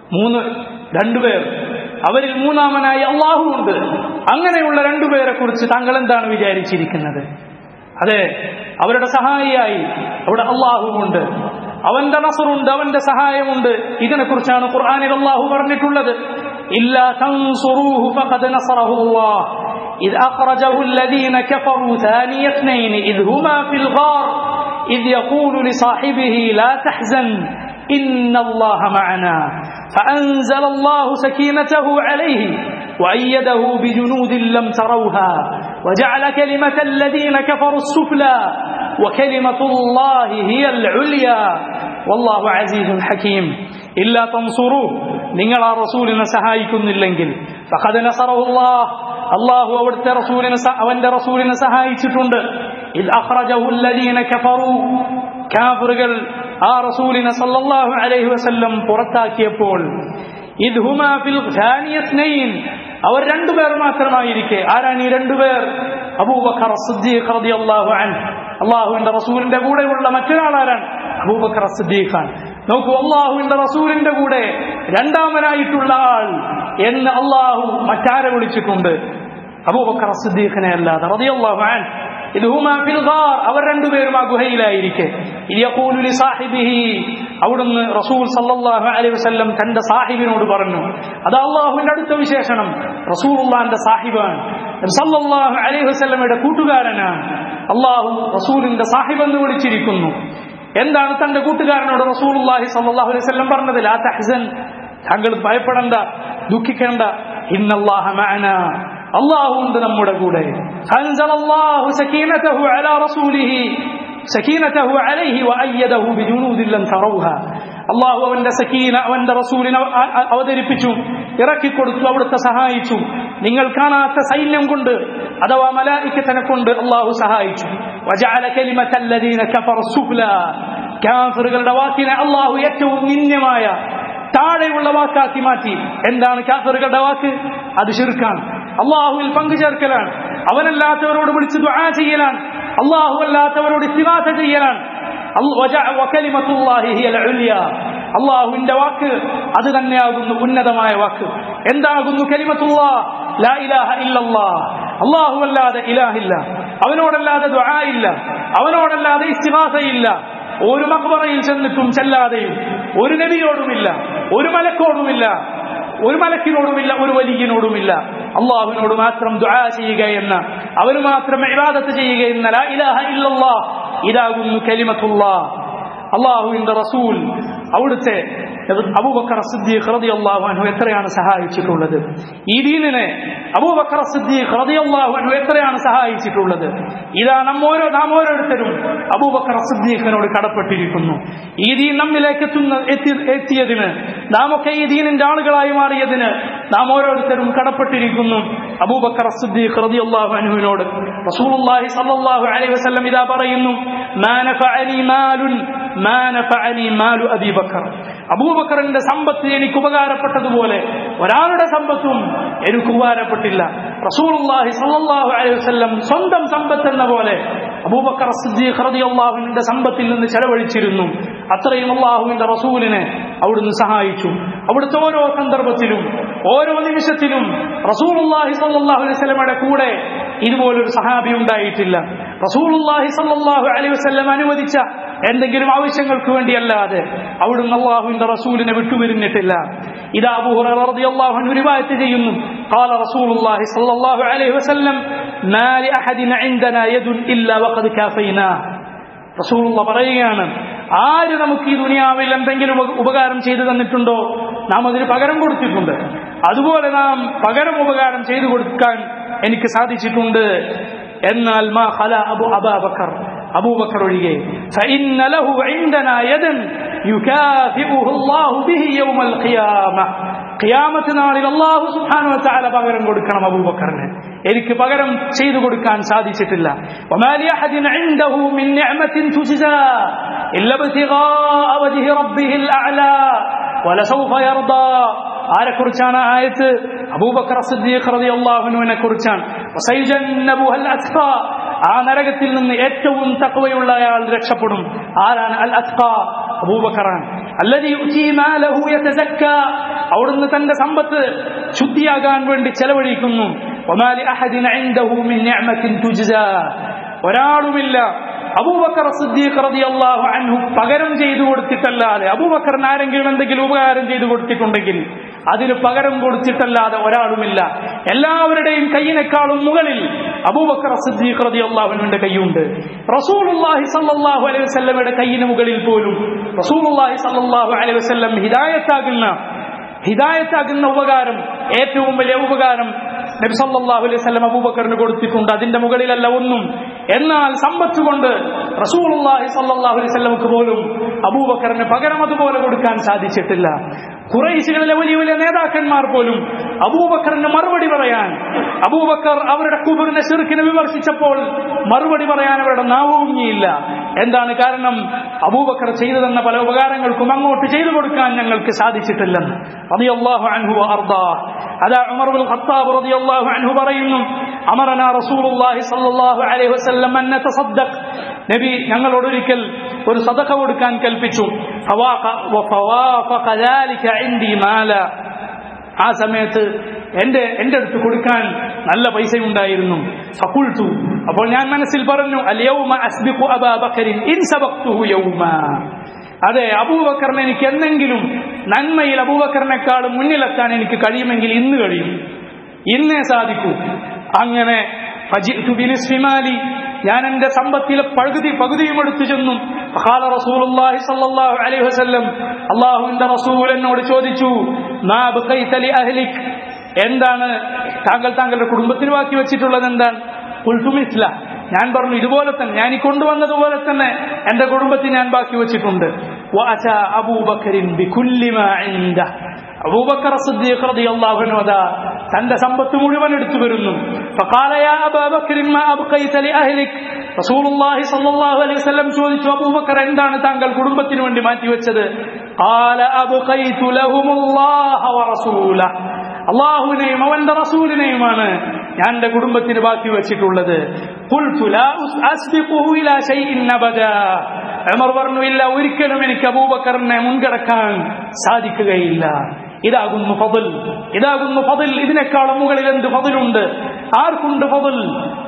രണ്ടുപേർ, അവരിൽ മൂന്നാമനായി അള്ളാഹു ഉണ്ട്. അങ്ങനെയുള്ള രണ്ടുപേരെ കുറിച്ച് താങ്കൾ എന്താണ് വിചാരിച്ചിരിക്കുന്നത്? അതെ, അവരുടെ സഹായിയായി അവിടെ അള്ളാഹുവുണ്ട്, അവന്റെ നസറുണ്ട്, അവന്റെ സഹായമുണ്ട്. ഇതിനെക്കുറിച്ചാണ് ഖുർആനിൽ അള്ളാഹു പറഞ്ഞിട്ടുള്ളത്. ഇല്ലാ തൻസുറൂഹു ഫഖദ് നസറഹുല്ലാഹ് ഇദ് അഖ്റജഹു അല്ലദീന കഫറൂ ഥാനിയ ഇത്നൈൻ ഇദ് ഹുമാ ഫിൽ ഗാർ ഇദ് യഖൂലു ലിസാഹിബിഹി ലാ തഹ്സൻ ഇന്നല്ലാഹ മഅനാ ഫഅൻസലല്ലാഹു സകീനതഹു അലൈഹി وأيده بجنود لم تروها وجعل كلمة الذين كفروا السفلى وكلمة الله هي العليا والله عزيز حكيم إلا تنصروه നിങ്ങൾ ആ റസൂലിനെ സഹായിക്കുന്നില്ലെങ്കിൽ ഫഖദ് നസറഹുല്ലാഹ് അല്ലാഹു അവന്റെ റസൂലിനെ സഹായിച്ചിട്ടുണ്ട്. ഇദ് അഖ്റജഹു അല്ലദീന കഫറൂ കാഫിറുകൾ ആ റസൂലിനെ സല്ലല്ലാഹു അലൈഹി വസല്ലം പുറത്താക്കിയപ്പോൾ ഇദ് ഹുമാ ഫിൽ ഥാനിയത്നൈൻ അവർ രണ്ടുപേർ മാത്രമായിരിക്കെ. ആരാണ് ഈ രണ്ടുപേർ? അബൂബക്കർ സിദ്ദീഖ് റളിയല്ലാഹു അൻഹു. അല്ലാഹുവിന്റെ റസൂലിന്റെ കൂടെയുള്ള മറ്റൊരാൾ ആരാണ്? അബൂബക്കർ സിദ്ദീഖ്. നോക്കൂ, അല്ലാഹുവിന്റെ റസൂലിന്റെ കൂടെ രണ്ടാമനായിട്ടുള്ള ആൾ എന്ന് അല്ലാഹു മറ്റാരെ വിളിച്ചിട്ടുണ്ട്? അബൂബക്കർ സിദ്ദീഖിനെ അല്ലാതെ റളിയല്ലാഹു അൻഹു. ഇദ് ഹുമാ ഫിൽ ഗാർ അവർ രണ്ടുപേരും ആ ഗുഹയിലായിരിക്കെ യഖൂലു ലിസാഹിബിഹി അവിടുന്ന് റസൂൽ സല്ലല്ലാഹു അലൈഹി വസല്ലം തന്റെ സാഹിബിനോട് പറഞ്ഞു. അത് അല്ലാഹുവിന്റെ അടുത്ത വിശേഷണം. റസൂലുള്ളാഹിന്റെ സാഹിബാണ്, സല്ലല്ലാഹു അലൈഹി വസല്ലമയുടെ കൂട്ടുകാരനാണ്. അല്ലാഹു റസൂലിന്റെ സാഹിബ് എന്ന് വിളിച്ചിരിക്കുന്നു. എന്താണ് തന്റെ കൂട്ടുകാരനോട് റസൂലുള്ളാഹി സല്ലല്ലാഹു അലൈഹി വസല്ലം പറഞ്ഞത്? ലാ തഹ്സൻ, താങ്കൾ ഭയപ്പെടണ്ട, ദുഃഖിക്കേണ്ട. ഇന്നല്ലാഹ മഅനാ, അല്ലാഹു ഉണ്ട് നമ്മുടെ കൂടെ. അൻസലല്ലാഹു സകീനതഹു അലാ റസൂലിഹി സകീനതഹു അലൈഹി വഅയ്യദഹു ബിജുനൂദിൻ ലം തറൗഹാ. അല്ലാഹു അവന്റെ സകീന അവന്റെ റസൂലിനെ അവതരിപ്പിച്ചു, ഇറക്കിക്കൊടുത്തു, അവിടുത്തെ സഹായിച്ചു. നിങ്ങൾ കാണാത്ത സൈന്യം കൊണ്ട് അഥവാ മലായികത്തിനെ കൊണ്ട് അല്ലാഹു സഹായിച്ചു. വജഅല കലിമത്തല്ലദീന കഫറു സുഫ്ലാ, കാഫിറുകളുടെ വാക്കിനെ അല്ലാഹു ഏറ്റവും നിന്ദ്യമായ താഴെയുള്ള വാക്കാക്കി മാറ്റി. എന്താണ് കാഫിറുകളുടെ വാക്ക്? അത് ശിർക്കാണ്, അല്ലാഹുവിൽ പങ്കുചേർക്കലാണ്, അവനല്ലാത്തവരോട് വിളിച്ച് ദുആ ചെയ്യലാണ്, അല്ലാഹു അല്ലാത്തവരോട് ഇസ്തിഗാസ ചെയ്യലാണ്. വകലിമത്തുല്ലാഹി ഹിയൽ ഉൽയാ, അല്ലാഹുവിന്റെ വാക്ക് അത് തന്നെയാകുന്നു ഉന്നതമായ വാക്ക്. എന്താകുന്നു കലിമത്തുല്ലാഹ്? ലാ ഇലാഹ ഇല്ലല്ലാഹ്, അല്ലാഹു അല്ലാതെ ഇലാഹില്ല, അവനോടല്ലാതെ ദുആ ഇല്ല, അവനോടല്ലാതെ ഇസ്തിഗാസയില്ല. ഒരു മഖ്ബറയിൽ ചെന്നിട്ടും ചെല്ലാതെയും ഒരു നബിയോടുമില്ല, ഒരു മലക്കോടുമില്ല, ഒരു മലക്കിനോടുമില്ല, ഒരു വലിയനോടുമില്ല, അള്ളാഹുവിനോട് മാത്രം ദുആ ചെയ്യുക എന്ന, അവന് മാത്രം ഇബാദത്ത് ചെയ്യുക എന്ന ലാ ഇലാഹ ഇല്ലല്ലാഹ്, ഇതാകുന്നു കലിമത്തുല്ലാഹ്. അള്ളാഹുവിന്റെ റസൂൽ അവിടുത്തെ അബൂബക്കർ സിദ്ദീഖ് റളിയല്ലാഹു അൻഹു എത്രയാണ് സഹായിച്ചിട്ടുള്ളത്? ഈ ദീനിനെ അബൂബക്കർ സിദ്ദീഖ് റളിയല്ലാഹു അൻഹു എത്രയാണ് സഹായിച്ചിട്ടുള്ളത്? ഇതാ നാം ഓരോരുത്തരും അബൂബക്കർ സിദ്ദീഖിനോട് കടപ്പെട്ടിരിക്കുന്നു. ഈ ദീൻ നമ്മിലേക്ക് എത്തിയതിന്, നാം ഒക്കെ ഈ ദീനിന്റെ ആളുകളായി മാറിയതിന് നാം ഓരോരുത്തരും കടപ്പെട്ടിരിക്കുന്നു അബൂബക്കർ സിദ്ദീഖ് റളിയല്ലാഹു അൻഹുവിനോട്. റസൂലുള്ളാഹി സ്വല്ലല്ലാഹു അലൈഹി വസല്ലം ഇതാ പറയുന്നു, മാ നഫഅനി മാലുൻ മാ നഫഅനി മാലു അബീ ബക്കർ. അബൂബക്കറിന്റെ സമ്പത്ത് എനിക്ക് ഉപകാരപ്പെട്ടതുപോലെ ഒരാളുടെ സമ്പത്തും എനിക്ക് ഉപകാരപ്പെട്ടില്ല. റസൂലുള്ളാഹി സ്വല്ലല്ലാഹു അലൈഹി വസല്ലം സ്വന്തം സമ്പത്ത് എന്ന പോലെ അബൂബക്കർ സിദ്ദീഖ് റളിയല്ലാഹു അൻഹുവിന്റെ സമ്പത്തിൽ നിന്ന് ചെലവഴിച്ചിരുന്നു. അത്രയും അല്ലാഹുവിന്റെ റസൂലിനെ അവിടുന്ന് സഹായിച്ചു. അവിടുത്തെ ഓരോ സന്ദർഭത്തിലും ഓരോ നിമിഷത്തിലും റസൂലുള്ളാഹി സ്വല്ലല്ലാഹു അലൈഹി വസല്ലമയുടെ കൂടെ ഇതുപോലൊരു സഹാബി ഉണ്ടായിട്ടില്ല. റസൂലുള്ളാഹി സ്വല്ലല്ലാഹു അലൈഹി വസല്ലം അനുവദിച്ച എന്തെങ്കിലും ആവശ്യങ്ങൾക്ക് വേണ്ടിയല്ലാതെ അവിടുന്ന് അല്ലാഹുവിന്റെ റസൂലിനെ വിട്ടുപിരിഞ്ഞിട്ടില്ല. ഇദാ അബൂ ഹുറൈറ റളിയല്ലാഹു അൻഹു റിവായത്ത് ചെയ്യുന്നു, ഖാല റസൂലുള്ളാഹി സ്വല്ലല്ലാഹു അലൈഹി വസല്ലം മാ ലി അഹദിൻ ഇൻദനാ യദുൻ ഇല്ലാ വഖദ് കാഫൈനാ. റസൂലുള്ളാഹി പറയുകയാണ്, ആര് നമുക്ക് ഈ ദുനിയാവിൽ എന്തെങ്കിലും ഉപകാരം ചെയ്തു തന്നിട്ടുണ്ടോ നാം അതിന് പകരം കൊടുത്തിട്ടുണ്ട്. അതുപോലെ നാം പകരം ഉപകാരം ചെയ്തു കൊടുക്കാൻ എനിക്ക് സാധിച്ചിട്ടുണ്ട്. എന്നാൽ മാ ഖല അബൂബക്കർ, അബൂബക്കർ ഒഴികെ, ഫഇന്ന ലഹു ഇൻദനാ യദൻ യുകാഫിഉഹു അല്ലാഹു ബിഹി യൗമൽ ഖിയാമ. ഖിയാമത്ത് നാളിൽ അല്ലാഹു സുബ്ഹാനഹു വ തആല പകരം കൊടുക്കണം അബൂബക്കറിന്. എനിക്ക് പകരം ചെയ്തു കൊടുക്കാൻ സാധിച്ചിട്ടില്ല. വമാ ലി അഹദിൻ ഇൻദഹു മിൻ നിഅമത്തിൻ തുജ്സാ ഇല്ല ഇബ്തിഗാഅ വജ്ഹി റബ്ബിഹിൽ അഅ്ലാ വലസൗഫ യർദാ. ആരെക്കുറിച്ചാണ് ആയത്ത്? അബൂബക്കർ സിദ്ദീഖ് റളിയല്ലാഹു അൻഹുവിനെ കുറിച്ചാണ്. വസൈജന്നബുഹൽ അത്ഖാ, ആ നരകത്തിൽ നിന്ന് ഏറ്റവും തഖ്വയുള്ള ആൾ രക്ഷപ്പെടും. ആരാണ് അൽ അത്ഖാ? അബൂബക്കറാണ്. അല്ലദീ യുതി മാലഹു യതസക്ക, അവിടുന്ന് തന്റെ സമ്പത്ത് ശുദ്ധിയാകാൻ വേണ്ടി ചെലവഴിക്കുന്നു. ഒരാളുമില്ല അബൂബക്കർ സിദ്ദീഖ് റളിയല്ലാഹു അൻഹു പകരം ചെയ്തു കൊടുത്തിട്ടല്ലാതെ, അബൂബക്കറിന് ആരെങ്കിലും എന്തെങ്കിലും ഉപകാരം ചെയ്തു കൊടുത്തിട്ടുണ്ടെങ്കിൽ അതിന് പകരം കൊടുത്തിട്ടല്ലാതെ ഒരാളുമില്ല. എല്ലാവരുടെയും കയ്യിനേക്കാളും മുകളിൽ അബൂബക്കർ സിദ്ദീഖ് റളിയല്ലാഹു അൻഹുവിന്റെ കൈയുണ്ട്. റസൂലുള്ളാഹി സ്വല്ലല്ലാഹു അലൈഹി വസല്ലമയുടെ കയ്യിന് മുകളിൽ പോലും റസൂലുള്ളാഹി സ്വല്ലല്ലാഹു അലൈഹി വസല്ലം ഹിദായത്താകുന്ന ഉപകാരം, ഏറ്റവും വലിയ ഉപകാരം നബി സല്ലല്ലാഹു അലൈഹി വസല്ലം അബൂബക്കറിന് കൊടുത്തിട്ടുണ്ട്. അതിന്റെ മുകളിലല്ല ഒന്നും. എന്നാൽ സമ്പത്ത് കൊണ്ട് റസൂലുള്ളാഹി സ്വല്ലല്ലാഹു അലൈഹി വസല്ലമക്ക് പോലും അബൂബക്കറിന് പകരം അതുപോലെ കൊടുക്കാൻ സാധിച്ചിട്ടില്ല. ഖുറൈശികളിലെ വലിയ വലിയ നേതാക്കന്മാർ പോലും അബൂബക്കറിന് മറുപടി പറയാൻ, അബൂബക്കർ അവരുടെ കുഫറിനെ ശിർക്കിനെ വിമർശിച്ചപ്പോൾ മറുപടി പറയാൻ അവരുടെ നാവൂങ്ങിയില്ല. എന്താണ് കാരണം? അബൂബക്കർ ചെയ്തു തന്ന പല ഉപകാരങ്ങൾക്കും അങ്ങോട്ട് ചെയ്തു കൊടുക്കാൻ ഞങ്ങൾക്ക് സാധിച്ചിട്ടില്ലെന്ന്. റളിയല്ലാഹു അൻഹു വഅർദാഹ്. അതാ ഉമർ ഇബ്നുൽ ഖത്താബ് റളിയല്ലാഹു അൻഹു പറയുന്നു, അമറനാ റസൂലുള്ളാഹി സ്വല്ലല്ലാഹു അലൈഹി വസല്ലം അൻ നതസദ്ദഖ്. നബി ഞങ്ങളോട് ഒരിക്കൽ ഒരു സദഖ കൊടുക്കാൻ കൽപ്പിച്ചു. ആ സമയത്ത് എന്റെ അടുത്ത് കൊടുക്കാൻ നല്ല പൈസയുണ്ടായിരുന്നു. ഫഖുൽതു, അപ്പോൾ ഞാൻ മനസ്സിൽ പറഞ്ഞു, അൽയൗമ അസ്ബിഖു അബാ ബക്കറിൻ ഇൻ സബഖ്തുഹു യൗമാ. അതെ, അബൂബക്കറിനെ എനിക്ക് എന്തെങ്കിലും നന്മയിൽ അബൂബക്കറിനേക്കാൾ മുന്നിലെത്താൻ എനിക്ക് കഴിയുമെങ്കിൽ ഇന്ന് കഴിയും, ഇന്നേ സാധിക്കൂ. അങ്ങനെ ഫജിഅ്തു ബിനിസ്ഫി മാലി, ഞാൻ എന്റെ സമ്പത്തിലെ പകുതിയും എടുത്തു ചെന്നു. ഖാല റസൂലുള്ളാഹി സ്വല്ലല്ലാഹു അലൈഹി വസല്ലം, അല്ലാഹുവിന്റെ റസൂൽ എന്നോട് ചോദിച്ചു, മാ ബഖൈത ലി അഹ്ലിക്, എന്താണ് താങ്കളുടെ കുടുംബത്തിന് ബാക്കി വെച്ചിട്ടുള്ളത്? എന്താണ്? ഖുൽതു മിസ്ല, ഞാൻ പറഞ്ഞു ഇതുപോലെ തന്നെ, ഞാൻ ഈ കൊണ്ടുവന്നതുപോലെ തന്നെ എന്റെ കുടുംബത്തിന് ഞാൻ ബാക്കി വെച്ചിട്ടുണ്ട്. വഅതാ അബൂബക്കറിൻ ബികുല്ലി മാ ഇൻദഹ്, അബൂബക്കർ സിദ്ദീഖ് റളിയല്ലാഹു അൻഹു തന്റെ സമ്പത്ത് മുഴുവൻ എടുത്തു വരുന്നു. ഫഖാല യാ അബാ ബക്കർ മാ അബ്ഖൈത ലി അഹ്ലിക്, റസൂലുള്ളാഹി സ്വല്ലല്ലാഹു അലൈഹി വസല്ലം ചോദിച്ചു, അബൂബക്കർ എന്താണ് താങ്കൾ കുടുംബത്തിന് വേണ്ടി മാറ്റിവെച്ചത്? ഖാല അബ്ഖൈതു ലഹുമുല്ലാഹ വറസൂലഹു, അല്ലാഹുവിനെയും അവന്റെ റസൂലിനെയുമാണ് ഞാൻ എന്റെ കുടുംബത്തിന് ബാക്കി വെച്ചിട്ടുള്ളത്. ഖുൽതു ലാ അസ്ബിഖുഹു ഇലാ ശൈഇൻ അബദാ, ഉമർ പറഞ്ഞു, ഇല്ല, ഒരിക്കലും എനിക്ക് അബൂബക്കറിനെ മുൻകടക്കാൻ സാധിക്കുകയില്ല. ഇതാകുന്നു ഫضل, ഇതാകുന്നു ഫضل. ഇതിനേക്കാളും മുകളിൽ എന്ത് ഫضലുണ്ട്? ആർക്കുണ്ട് ഫضل?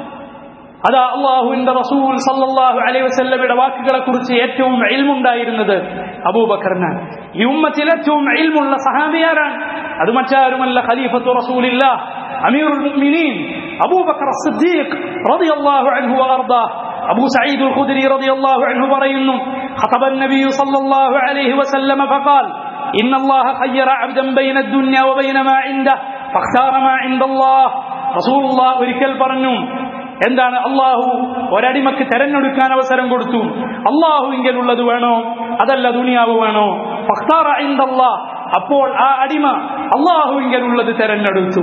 അതാ അല്ലാഹുവിന്റെ റസൂൽ സല്ലല്ലാഹു അലൈഹി വസല്ലമയുടെ വാക്കുകളെ കുറിച്ച് ഏറ്റവും ഇൽമുണ്ടായിരുന്നത് അബൂബക്കറിനാണ്. ഈ ഉമ്മത്തിൽ ഏറ്റവും ഇൽമുള്ള സഹാബിയാരാണ്? അത് മറ്റാരുമല്ല, ഖലീഫത്തു റസൂലില്ലാഹ് അമീറുൽ മുഅ്മിനീൻ അബൂബക്കർ സിദ്ദീഖ് റളിയല്ലാഹു അൻഹു വഅർദാഹ്. അബൂ സഈദ് അൽ ഖുദ്രി റളിയല്ലാഹു അൻഹു പറയുന്നു, ഖതബൻ നബി സല്ലല്ലാഹു അലൈഹി വസല്ലം ഫഖാൽ ഇന്നല്ലാഹ ഖയ്യറ അബ്ദൻ ബൈന അദ്ദുനിയ വബൈന മാ ഇൻദഹു ഫഖ്താറ മാ ഇൻദല്ലാഹ്. റസൂലുള്ളാഹ് ഒരിക്കൽ പറഞ്ഞു, എന്താണ്? അള്ളാഹു ഒരടിമക്ക് തെരഞ്ഞെടുക്കാൻ അവസരം കൊടുത്തു. അള്ളാഹുവിങ്കലുള്ളത് വേണോ അതല്ല ദുനിയാവ് വേണോ? ഫഖ്താറ ഇൻദല്ലാഹ്, അപ്പോൾ ആ അടിമ അള്ളാഹുവിങ്കലുള്ളത് തെരഞ്ഞെടുത്തു.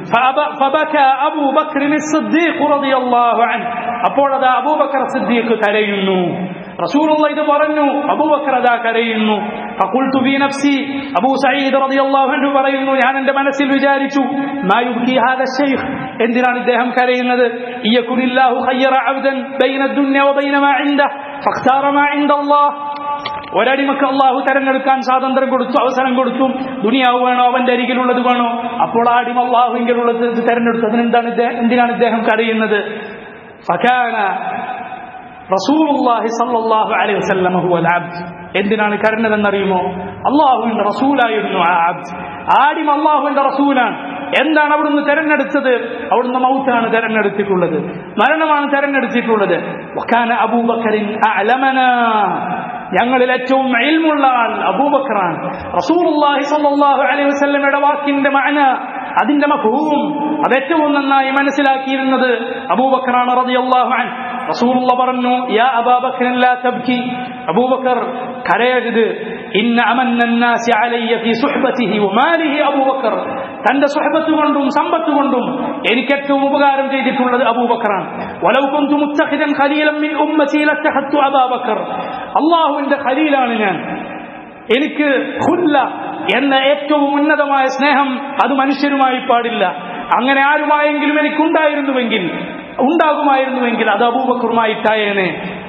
ഫബക അബൂബക്കർ സിദ്ദീഖ് റളിയല്ലാഹു അൻഹു, അപ്പോൾ അതാ അബൂബക്കർ സിദ്ദീഖ് കരയുന്നു. റസൂലുള്ളാഹി ഇത് പറഞ്ഞു, അബൂബക്കർ അതാ കരയുന്നു. ഫഖുൽതു ഫീ നഫ്സി, അബൂ സഈദ് റളിയല്ലാഹു അൻഹു പറയുന്നു, ഞാൻ എന്റെ മനസ്സിൽ വിചാരിച്ചു, മാ യുബ്കി ഹാദാ ശൈഖ്, എന്തിനാണ് ഇദ്ദേഹം കരയുന്നത്? ഇയകുനില്ലാഹു ഖയ്യറ അബ്ദൻ ബൈന അദ്ദുനിയ വബൈന മാ ഇൻദഹു ഫഖ്താറ മാ ഇൻദല്ലാഹ്. ഒരടിമക്ക് അള്ളാഹു തെരഞ്ഞെടുക്കാൻ സ്വാതന്ത്ര്യം കൊടുത്തു, അവസരം കൊടുത്തു. ദുനിയാവ് വേണോ അവന്റെ അരികിലുള്ളത് വേണോ? അപ്പോൾ ആ അടിമ അള്ളാഹുവിങ്കലുള്ളത് തെരഞ്ഞെടുത്തു. എന്തിനാണ് ഇദ്ദേഹം കരയുന്നത്? ഫകാന റസൂലുള്ളാഹി സ്വല്ലല്ലാഹു അലൈഹി വസല്ലം ഹുവൽ അബ്ദ്. എന്തിനാണ് കരഞ്ഞതെന്നറിയുമോ? അള്ളാഹുവിന്റെ റസൂലായിരുന്നു ആ അബ്ദ്. ആടിമ അള്ളാഹുവിന്റെ റസൂലാണ്. എന്താണ് അവിടുന്ന് തെരഞ്ഞെടുത്തത്? അവിടുന്ന് മൗത്താണ് തെരഞ്ഞെടുത്തിട്ടുള്ളത്, മരണമാണ് തെരഞ്ഞെടുത്തിട്ടുള്ളത്. വകാന അബൂബക്കറിൻ അഅലമനാ, ഞങ്ങളിൽ ഏറ്റവും ഇൽമുള്ള ആൾ അബൂബക്കറാണ്. റസൂലുള്ളാഹി സ്വല്ലല്ലാഹു അലൈഹി വസല്ലമയുടെ വാക്കിന്റെ മഅന, അതിന്റെ മഫ്ഹൂം, അത് ഏറ്റവും നന്നായി മനസ്സിലാക്കിയിരുന്നത് അബൂബക്കറാണ് റളിയല്ലാഹു അൻഹു. റസൂലുള്ളാഹി പറഞ്ഞു, യാ അബൂബക്കർ ലാ തബ്കി, അബൂബക്കർ കരയരുത്. ഇന്ന അമന്നന്നാസി അലയ്യ ഫീ സുഹ്ബതിഹി വമാലിഹി അബൂബക്കർ, തന്റെ സുഹബത്ത് കൊണ്ടും സമ്പത്ത് കൊണ്ടും എനിക്ക് ഏറ്റവും ഉപകാരം ചെയ്തിട്ടുള്ളത് അബൂബക്കറാണ്. വലൗ കുന്തു മുത്തഖിദൻ ഖലീലൻ മിൻ ഉമ്മതി ലത്തഖത്തു അബൂബക്കർ, അല്ലാഹുവിന്റെ ഖലീലാണ് ഞാൻ. എനിക്ക് ഖുല്ല എന്ന ഏറ്റവും ഉന്നതമായ സ്നേഹം അത് മനുഷ്യരുമായി പാടില്ല. അങ്ങനെ ആരുമായെങ്കിലും എനിക്കുണ്ടാകുമായിരുന്നുവെങ്കിൽ അത് അബൂബക്കറുമായിട്ടായേനെ.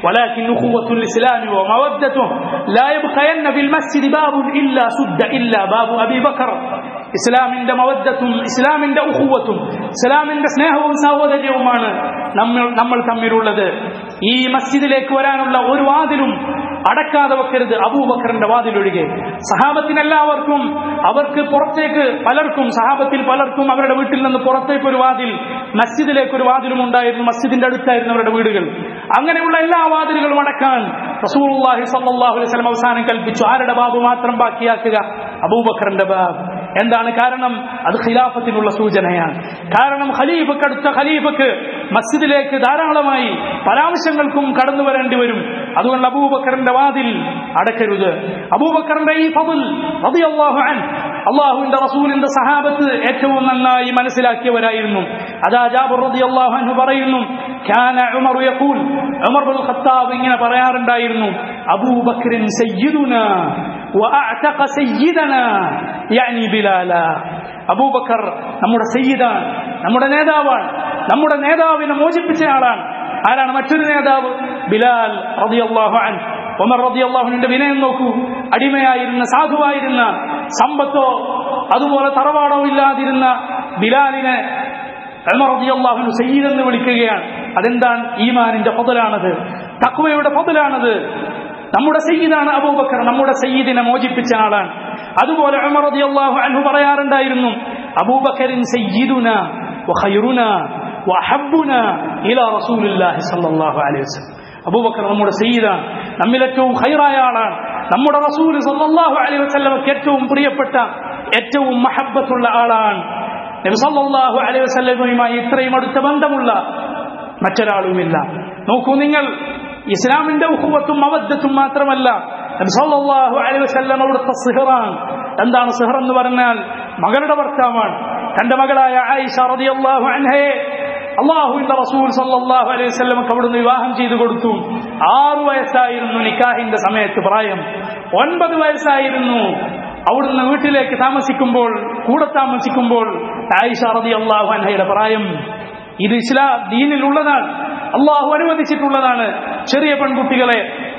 ولكن أخوة الإسلام ومودته لا يبقين في المسجد باب إلا سد إلا باب أبي بكر. ഇസ്ലാമിന്റെ മവദ്ദത്തും ഇസ്ലാമിന്റെ ഉഖുവത്തും ഇസ്ലാമിന്റെ സ്നേഹവും സഹോദര്യവുമാണ് നമ്മൾ തമ്മിലുള്ളത്. ഈ മസ്ജിദിലേക്ക് വരാനുള്ള ഒരു വാതിലും അടക്കാതെ വെക്കരുത്, അബൂബക്കറിന്റെ വാതിലൊഴികെ. സഹാബത്തിനെല്ലാവർക്കും അവർക്ക് പുറത്തേക്ക് പലർക്കും സഹാബത്തിൽ പലർക്കും അവരുടെ വീട്ടിൽ നിന്ന് പുറത്തേക്ക് ഒരു വാതിൽ, മസ്ജിദിലേക്ക് ഒരു വാതിലും ഉണ്ടായിരുന്നു. മസ്ജിദിന്റെ അടുത്തായിരുന്നു അവരുടെ വീടുകൾ. അങ്ങനെയുള്ള എല്ലാ വാതിലുകളും അടക്കാൻ റസൂലുള്ളാഹി സ്വല്ലല്ലാഹു അലൈഹി വസല്ലം അവസാനം കൽപ്പിച്ചു. ആരുടെ ബാബ് മാത്രം ബാക്കിയാക്കുക? അബൂബക്കറിന്റെ ബാബ്. എന്താണ് കാരണം? അത് ഖിലാഫത്തിനുള്ള സൂചനയാണ്. കാരണം ഖലീഫക്ക്, അടുത്ത ഖലീഫക്ക് മസ്ജിദിലേക്ക് ധാരാളമായി പല ആവശ്യങ്ങൾക്കും കടന്നു വരേണ്ടി വരും. അതുകൊണ്ട് അബൂബക്കറിന്റെ വാതിൽ അടക്കരുത്. അബൂബക്കറിന്റെ ഈ ഫضل റളിയല്ലാഹു അൻഹു അല്ലാഹുവിന്റെ റസൂലിന്റെ സഹാബത്ത് ഏറ്റവും നന്നായി മനസ്സിലാക്കിയവരായിരുന്നു. അതാ ജാബിർ റളിയല്ലാഹു അൻഹു പറയുന്നു, കാന ഉമർ യഖൂൽ, ഉമർ ഇബ്നുൽ ഖത്താബ് ഇങ്ങനെ പറയാറുണ്ടായിരുന്നു, അബൂബക്കറിൻ സയ്യിദുനാ വഅഅതഖ സയ്യിദനാ യഅനി ബിലാല. അബൂബക്കർ നമ്മുടെ സയ്യിദാണ്, നമ്മുടെ നേതാവാണ്, നമ്മുടെ നേതാവിനെ മോചിപ്പിച്ച ആളാണ്. ആരാണ് മറ്റൊരു നേതാവ്? ബിലാൽ റളിയല്ലാഹു അൻഹു. ഉമർ റളിയല്ലാഹു അൻഹുവിന്റെ വിനയം നോക്കൂ. അടിമയായിരുന്ന, സാധുവായിരുന്ന, സമ്പത്തോ അതുപോലെ തറവാടോ ഇല്ലാതിരുന്ന ബിലാലിനെ ഉമർ റളിയല്ലാഹു അൻഹു സയ്യിദ് എന്ന് വിളിക്കുകയാണ്. അതെന്താണ്? ഈമാനിന്റെ ഫضലാണത്, തഖ്വയുടെ ഫضലാണത്. നമ്മുടെ സയ്യിദാണ് അബൂബക്കർ, നമ്മുടെ സയ്യിദിനെ മോചിപ്പിച്ച ആളാണ്. അതുപോലെ ഉമർ റളിയല്ലാഹു അൻഹു പറയാറുണ്ടായിരുന്നു, അബൂബക്കറിൻ സയ്യിദുനാ വഖൈറുനാ വഅഹബ്ബുനാ ഇലാ റസൂലില്ലാഹി സ്വല്ലല്ലാഹു അലൈഹി വസല്ലം. അബൂബക്കർ നമ്മുടെ സയ്യിദാണ്, നമ്മിൽ ഏറ്റവും ഖൈറായ ആളാണ്, നമ്മുടെ റസൂൽ സ്വല്ലല്ലാഹു അലൈഹി വസല്ലമക്ക് ഏറ്റവും പ്രിയപ്പെട്ട, ഏറ്റവും മഹബ്ബത്തുള്ള ആളാണ്. നബി സല്ലല്ലാഹു അലൈഹി വസല്ലമയുമായി ഇത്രയും അടുത്ത ബന്ധമുള്ള മറ്റൊരാളുമില്ല. നോക്കൂ നിങ്ങൾ, ഇസ്ലാമിന്റെ ഉഖുവത്തും മവദ്ദത്തും മാത്രമല്ല, നബി സല്ലല്ലാഹു അലൈഹി വസല്ലം അവിടുത്തെ സിഹറാണ്. എന്താണ് സിഹർ എന്ന് പറഞ്ഞാൽ? മകളുടെ ഭർത്താവാണ്. തന്റെ മകളായ ആയിഷ റളിയല്ലാഹു അൻഹയെ അല്ലാഹുവിന്റെ റസൂൽ സല്ലല്ലാഹു അലൈഹി വസല്ലമക്ക് അവിടുന്ന് വിവാഹം ചെയ്തു കൊടുത്തു. 6 വയസ്സായിരുന്നു നിക്കാഹിന്റെ സമയത്ത് പ്രായം. 9 വയസ്സായിരുന്നു അവിടുന്ന് വീട്ടിലേക്ക് താമസിക്കുമ്പോൾ, കൂടെ താമസിക്കുമ്പോൾ ആയിഷ റളിയല്ലാഹു അൻഹയുടെ പ്രായം. ഇത് ഇസ്ലാം ദീനിലുള്ളതാണ്, അള്ളാഹു അനുവദിച്ചിട്ടുള്ളതാണ്. ചെറിയ പെൺകുട്ടികളെ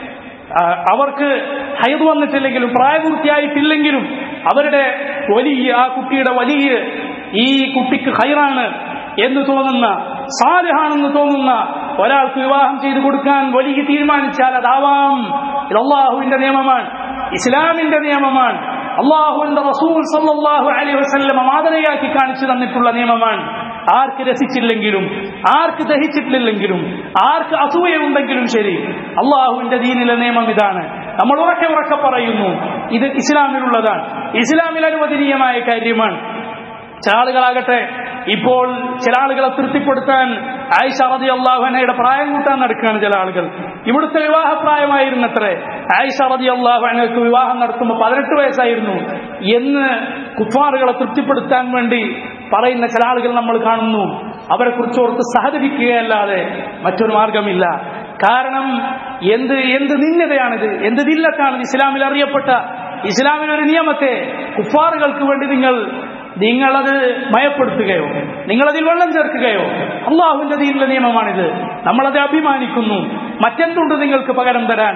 അവർക്ക് ഹൈദ് വന്നിട്ടില്ലെങ്കിലും പ്രായപൂർത്തിയായിട്ടില്ലെങ്കിലും അവരുടെ വലിയ, ആ കുട്ടിയുടെ വലിയ, ഈ കുട്ടിക്ക് ഖൈറാണ് എന്ന് തോന്നുന്ന, സാലിഹാണെന്ന് തോന്നുന്ന ഒരാൾക്ക് വിവാഹം ചെയ്തു കൊടുക്കാൻ വലിയ തീരുമാനിച്ചാൽ അതാവാം. ഇത് അള്ളാഹുവിന്റെ നിയമമാണ്, ഇസ്ലാമിന്റെ നിയമമാണ്. അള്ളാഹുവിന്റെ റസൂൽ സല്ലല്ലാഹു അലൈഹി വസല്ലം മാതൃകയാക്കി കാണിച്ചു തന്നിട്ടുള്ള നിയമമാണ്. ആർക്ക് രസിച്ചില്ലെങ്കിലും, ആർക്ക് ദഹിച്ചിട്ടില്ലെങ്കിലും, ആർക്ക് അസൂയുണ്ടെങ്കിലും ശരി, അള്ളാഹുവിന്റെ ദീനിലെ നിയമം ഇതാണ്. നമ്മൾ ഉറക്കെ ഉറക്കെ പറയുന്നു, ഇത് ഇസ്ലാമിലുള്ളതാണ്, ഇസ്ലാമിൽ അനുവദനീയമായ കാര്യമാണ്. ചില ആളുകളാകട്ടെ ഇപ്പോൾ ചില ആളുകളെ തൃപ്തിപ്പെടുത്താൻ ആയിഷ റളിയല്ലാഹു അൻഹയുടെ പ്രായം കൂട്ടാൻ നടക്കുകയാണ് ചില ആളുകൾ. ഇവിടുത്തെ വിവാഹപ്രായമായിരുന്നത്രേ. ആയിഷ റളിയല്ലാഹു അൻഹയ്ക്ക് വിവാഹം നടത്തുമ്പോൾ 18 വയസ്സായിരുന്നു എന്ന് കുഫാറുകളെ തൃപ്തിപ്പെടുത്താൻ വേണ്ടി പറയുന്ന ചില ആളുകൾ നമ്മൾ കാണുന്നു. അവരെ കുറിച്ച് ഓർത്ത് സഹതപിക്കുകയല്ലാതെ മറ്റൊരു മാർഗമില്ല. കാരണം എന്ത് നിന്ദതയാണിത്, എന്ത് ദില്ലത്താണിത്. ഇസ്ലാമിൽ അറിയപ്പെട്ട ഇസ്ലാമിനൊരു നിയമത്തെ കുഫാറുകൾക്ക് വേണ്ടി നിങ്ങളത് മയപ്പെടുത്തുകയോ നിങ്ങളതിൽ വെള്ളം ചേർക്കുകയോ? അള്ളാഹുവിന്റെ ദീനിലെ നിയമമാണിത്, നമ്മളത് അഭിമാനിക്കുന്നു. മറ്റെന്തുണ്ട് നിങ്ങൾക്ക് പകരം തരാൻ?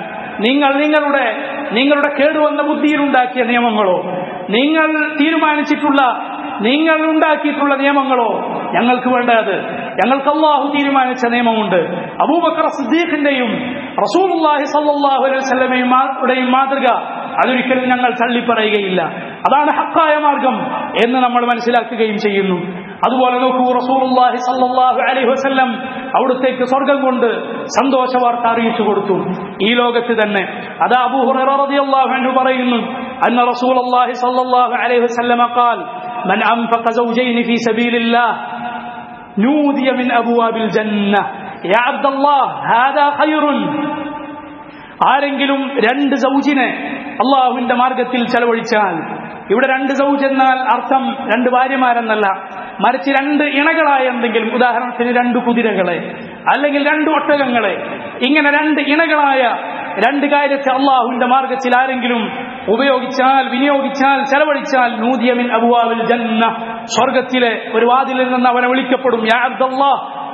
നിങ്ങളുടെ കേടുവന്ന ബുദ്ധിയിലുണ്ടാക്കിയ നിയമങ്ങളോ, നിങ്ങൾ തീരുമാനിച്ചിട്ടുള്ള, നിങ്ങൾ ഉണ്ടാക്കിയിട്ടുള്ള നിയമങ്ങളോ ഞങ്ങൾക്ക് വേണ്ടത്? ഞങ്ങൾക്ക് അള്ളാഹു തീരുമാനിച്ച നിയമമുണ്ട്. അബൂബക്കർ സിദ്ദീഖിന്റെയും റസൂലുള്ളാഹി സ്വല്ലല്ലാഹു അലൈഹി വസല്ലമയുടെയും മാതൃക അതൊരിക്കലും ഞങ്ങൾ തള്ളിപ്പറയുകയില്ല. അതാണ് ഹക്കായ മാർഗം എന്ന് നമ്മൾ മനസ്സിലാക്കുകയും ചെയ്യുന്നു. അതുപോലെ നോക്കൂ, റസൂലുള്ളാഹി സ്വല്ലല്ലാഹു അലൈഹി വസല്ലം അവിടുത്തേക്ക് സ്വർഗം കൊണ്ട് സന്തോഷ വാർത്ത അറിയിച്ചു കൊടുത്തു ഈ ലോകത്ത് തന്നെ. അതാ അബൂ ഹുറൈറ റളിയല്ലാഹു അൻഹു പറയുന്നു, അന്ന റസൂലുള്ളാഹി സ്വല്ലല്ലാഹു അലൈഹി വസല്ലം ഖാൽ മൻ അൻഫഖ സൗജൈനി ഫീ സബീലില്ലാഹ് നൂദിയ മിൻ അബ്വാബിൽ ജന്ന യാ അബ്ദുല്ലാഹ് ഹാദാ ഖൈറുൻ. ആരെങ്കിലും 2 സൗജിനെ അള്ളാഹുവിന്റെ മാർഗത്തിൽ ചെലവഴിച്ചാൽ, ഇവിടെ 2 സൗജ് എന്നാൽ അർത്ഥം 2 ഭാര്യമാരെന്നല്ല, മറിച്ച് 2 ഇണകളായ എന്തെങ്കിലും, ഉദാഹരണത്തിന് 2 കുതിരകളെ അല്ലെങ്കിൽ 2 ഒട്ടകങ്ങളെ, ഇങ്ങനെ 2 ഇണകളായ 2 കാര്യത്തെ അള്ളാഹുവിന്റെ മാർഗത്തിൽ ആരെങ്കിലും ഉപയോഗിച്ചാൽ, വിനിയോഗിച്ചാൽ, ചെലവഴിച്ചാൽ, നൂദിയ മിൻ അബ്വാബിൽ ജന്ന, സ്വർഗത്തിലെ ഒരു വാതിലിൽ നിന്ന് അവനെ വിളിക്കപ്പെടും, യാ അബ്ദുല്ലാഹ്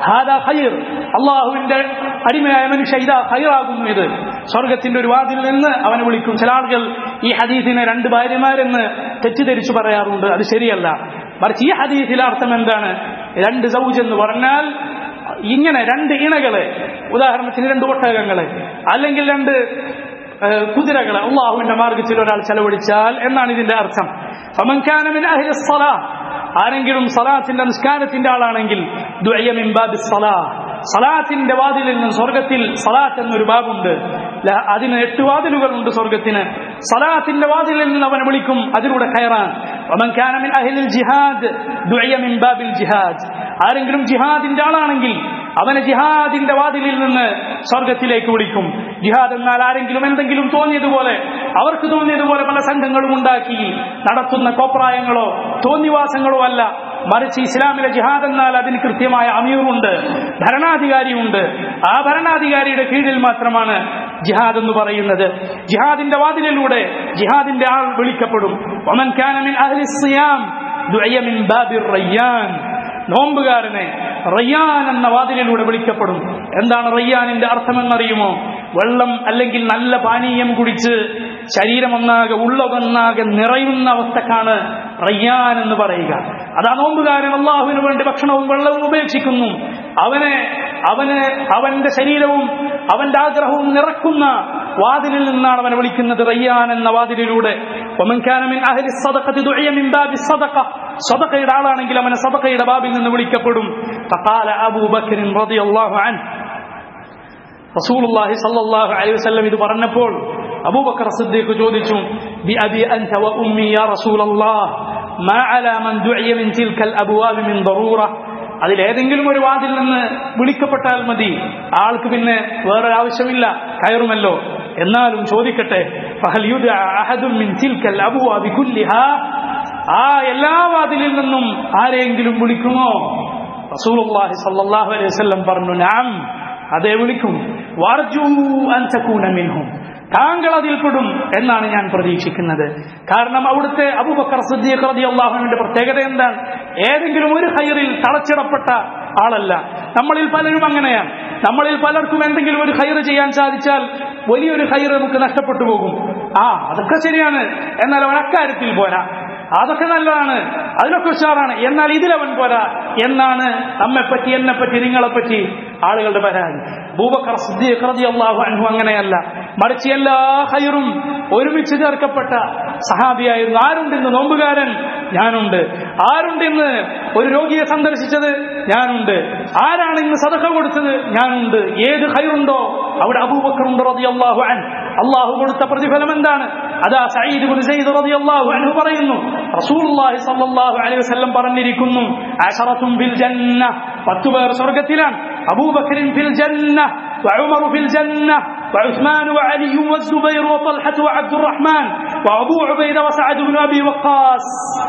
ഹാദാ ഖൈർ, അള്ളാഹുവിന്റെ അടിമയായ മനുഷ്യ ഇതാ ഖൈറാകുന്നു, ഇത് സ്വർഗത്തിന്റെ ഒരു വാതിൽ നിന്ന് അവനെ വിളിക്കും. ചില ആളുകൾ ഈ ഹദീസിനെ രണ്ട് ഭാര്യമാരെന്ന് തെറ്റിദ്ധരിച്ചു പറയാറുണ്ട്. അത് ശരിയല്ല. മറിച്ച് ഈ ഹദീസിലെ അർത്ഥം എന്താണ്? രണ്ട് സൗജ് എന്ന് പറഞ്ഞാൽ ഇങ്ങനെ രണ്ട് ഇണകളെ, ഉദാഹരണത്തിന് രണ്ട് ഒട്ടകങ്ങളെ അല്ലെങ്കിൽ രണ്ട് കുതിരകളെ അള്ളാഹുവിന്റെ മാർഗത്തിൽ ഒരാൾ ചെലവഴിച്ചാൽ എന്നാണ് ഇതിന്റെ അർത്ഥം. ഫമൻ കാന മിൻ അഹ്ലി സ്സലാ, ആരെങ്കിലും സലാത്തിന്റെ നിസ്കാരത്തിന്റെ ആളാണെങ്കിൽ ദുഅയ മിൻ ബാബിസ് സലാ, സലാത്തിന്റെ വാതിലിൽ നിന്ന്, സ്വർഗത്തിൽ സലാത്ത് എന്നൊരു ബാബുണ്ട്, അതിന് 8 വാതിലുകളുണ്ട് സ്വർഗത്തിന്. സലാത്തിന്റെ വാതിലിൽ നിന്ന് അവനെ വിളിക്കും, അതിലൂടെ ഖൈറാൻ. വമൻ കാന മിൻ അഹ്ലിൽ ജിഹാദ് ദുഅയ മിൻ ബാബിൽ ജിഹാദ്, ആരെങ്കിലും ജിഹാദിന്റെ ആളാണെങ്കിൽ അവനെ ജിഹാദിന്റെ വാതിലിൽ നിന്ന് സ്വർഗത്തിലേക്ക് വിളിക്കും. ജിഹാദ് എന്നാൽ ആരെങ്കിലും എന്തെങ്കിലും തോന്നിയതുപോലെ, അവർക്ക് തോന്നിയതുപോലെ പല സംഘങ്ങളും ഉണ്ടാക്കി നടത്തുന്ന കോപ്രായങ്ങളോ തോന്നിവാസങ്ങളോ അല്ല. മറിച്ച് ഇസ്ലാമിലെ ജിഹാദ് എന്നാൽ അതിന് കൃത്യമായ അമീറുണ്ട്, ഭരണാധികാരിയുണ്ട്. ആ ഭരണാധികാരിയുടെ കീഴിൽ മാത്രമാണ് ജിഹാദ് എന്ന് പറയുന്നത്. ജിഹാദിന്റെ വാതിലിലൂടെ ജിഹാദിന്റെ ആൾ വിളിക്കപ്പെടും. വമൻ കാന മിൻ അഹ്ലി സിയാം ദുഅയ മിൻ ബാബിർ റയ്യാൻ, നോമ്പുകാരനെ റയ്യാൻ എന്ന വാതിലിലൂടെ വിളിക്കപ്പെടും. എന്താണ് റയ്യാനിന്റെ അർത്ഥമെന്നറിയുമോ? വെള്ളം അല്ലെങ്കിൽ നല്ല പാനീയം കുടിച്ച് ശരീരമൊന്നാകെ ഉള്ളതൊന്നാകെ നിറയുന്ന അവസ്ഥക്കാണ് റയ്യാൻ എന്ന് പറയുക. അതാ നോമ്പുകാരൻ അള്ളാഹുവിന് വേണ്ടി ഭക്ഷണവും വെള്ളവും ഉപേക്ഷിക്കുന്നു. അവന്റെ ശരീരവും അവന്റെ ആഗ്രഹവും നിറക്കുന്ന വാതിലിൽ നിന്നാണ് അവനെ വിളിക്കുന്നത്, റയ്യാൻ എന്ന വാതിലിലൂടെ. വമൻ കാന മിൻ അഹ്ലി സ്സദഖത്തി ദുഇയ മിൻ ബാബി സ്സദഖ, സദഖയുടെ ആളാണെങ്കിൽ അവനെ സദഖയുടെ ബാബിൽ നിന്ന് വിളിക്കപ്പെടും. ഫഖാല അബൂബക്കർ റളിയല്ലാഹു അൻഹു, റസൂലുള്ളാഹി സ്വല്ലല്ലാഹു അലൈഹി വസല്ലം ഇത് പറഞ്ഞപ്പോൾ അബൂബക്കർ സിദ്ദീഖ് ചോദിച്ചു, ബി അബി അൻത വ ഉമ്മി യാ റസൂലല്ലാഹ് മാ അലാ മൻ ദുഇയ മിൻ തിൽകൽ അബ്വാബ് മിൻ ദറൂറ, അതിലേതെങ്കിലും ഒരു വാതിൽ നിന്ന് വിളിക്കപ്പെട്ടാൽ മതി, ആൾക്ക് പിന്നെ വേറെ ആവശ്യമില്ല, കയറുമല്ലോ. എന്നാലും ചോദിക്കട്ടെ, ഫഹൽ യുദഅ അഹദുൻ മിൻ തിൽകൽ അബ്വാബ് കുല്ലിഹാ, ആ എല്ലാ വാതിലിൽ നിന്നും ആരെങ്കിലും വിളിക്കുമോ? റസൂലുള്ളാഹി സ്വല്ലല്ലാഹു അലൈഹി വസല്ലം പറഞ്ഞു, നഅം, അതേ വിളിക്കും. വർജു അൻ തകൂന മിൻഹും, താങ്കൾ അതിൽപ്പെടും എന്നാണ് ഞാൻ പ്രതീക്ഷിക്കുന്നത്. കാരണം അവിടുത്തെ അബൂബക്കർ സിദ്ദീഖ് റളിയല്ലാഹു അൻഹുവിന്റെ പ്രത്യേകത എന്താണ്? ഏതെങ്കിലും ഒരു ഖൈറിൽ തളച്ചിടപ്പെട്ട ആളല്ല. നമ്മളിൽ പലരും അങ്ങനെയാണ്. നമ്മളിൽ പലർക്കും എന്തെങ്കിലും ഒരു ഖൈർ ചെയ്യാൻ സാധിച്ചാൽ വലിയൊരു ഖൈർ നമുക്ക് നഷ്ടപ്പെട്ടു പോകും. അതൊക്കെ ശരിയാണ്, എന്നാൽ അവൻ അക്കാര്യത്തിൽ പോരാ, അതൊക്കെ നല്ലതാണ്, അതിനൊക്കെ ഉഷാറാണ്, എന്നാൽ ഇതിലവൻ പോരാ എന്നാണ് നമ്മെപ്പറ്റി, എന്നെപ്പറ്റി, നിങ്ങളെപ്പറ്റി ആളുകളുടെ പരാതി. അബൂബക്കർ സിദ്ദീഖ് റളിയല്ലാഹു അൻഹു അങ്ങനെയല്ല. മറിച്ച് എല്ലാ ഖൈറും ഒരുമിച്ച് ചേർക്കപ്പെട്ട സഹാബിയായിരുന്നു. ആരുണ്ട് ഇന്ന് നോമ്പുകാരൻ? ഞാനുണ്ട്. ആരുണ്ട് ഇന്ന് ഒരു രോഗിയെ സന്ദർശിച്ചത്? ഞാനുണ്ട്. ആരാണ് ഇന്ന് സദഖ കൊടുത്തത്? ഞാനുണ്ട്. ഏത് ഖൈറുണ്ടോ അവിടെ അബൂബക്കർ റളിയല്ലാഹു അൻഹു. അല്ലാഹു കൊടുത്ത പ്രതിഫലം എന്താണ്? അതാ സഈദ് ഇബ്നു സൈദ് റളിയല്ലാഹു അൻഹു പറയുന്നു, റസൂലുള്ളാഹി സ്വല്ലല്ലാഹു അലൈഹി വസല്ലം പറഞ്ഞിരിക്കുന്നു, അശറത്തുൻ ഫിൽ ജന്ന, 10 പേർ സ്വർഗ്ഗത്തിലാണ്. അബൂബക്കർ ഫിൽ ജന്ന വഉമർ ഫിൽ ജന്ന وعثمان وعلي والزبير وطلحة وعبد الرحمن وأبو عبيدة وسعد بن أبي وقاص.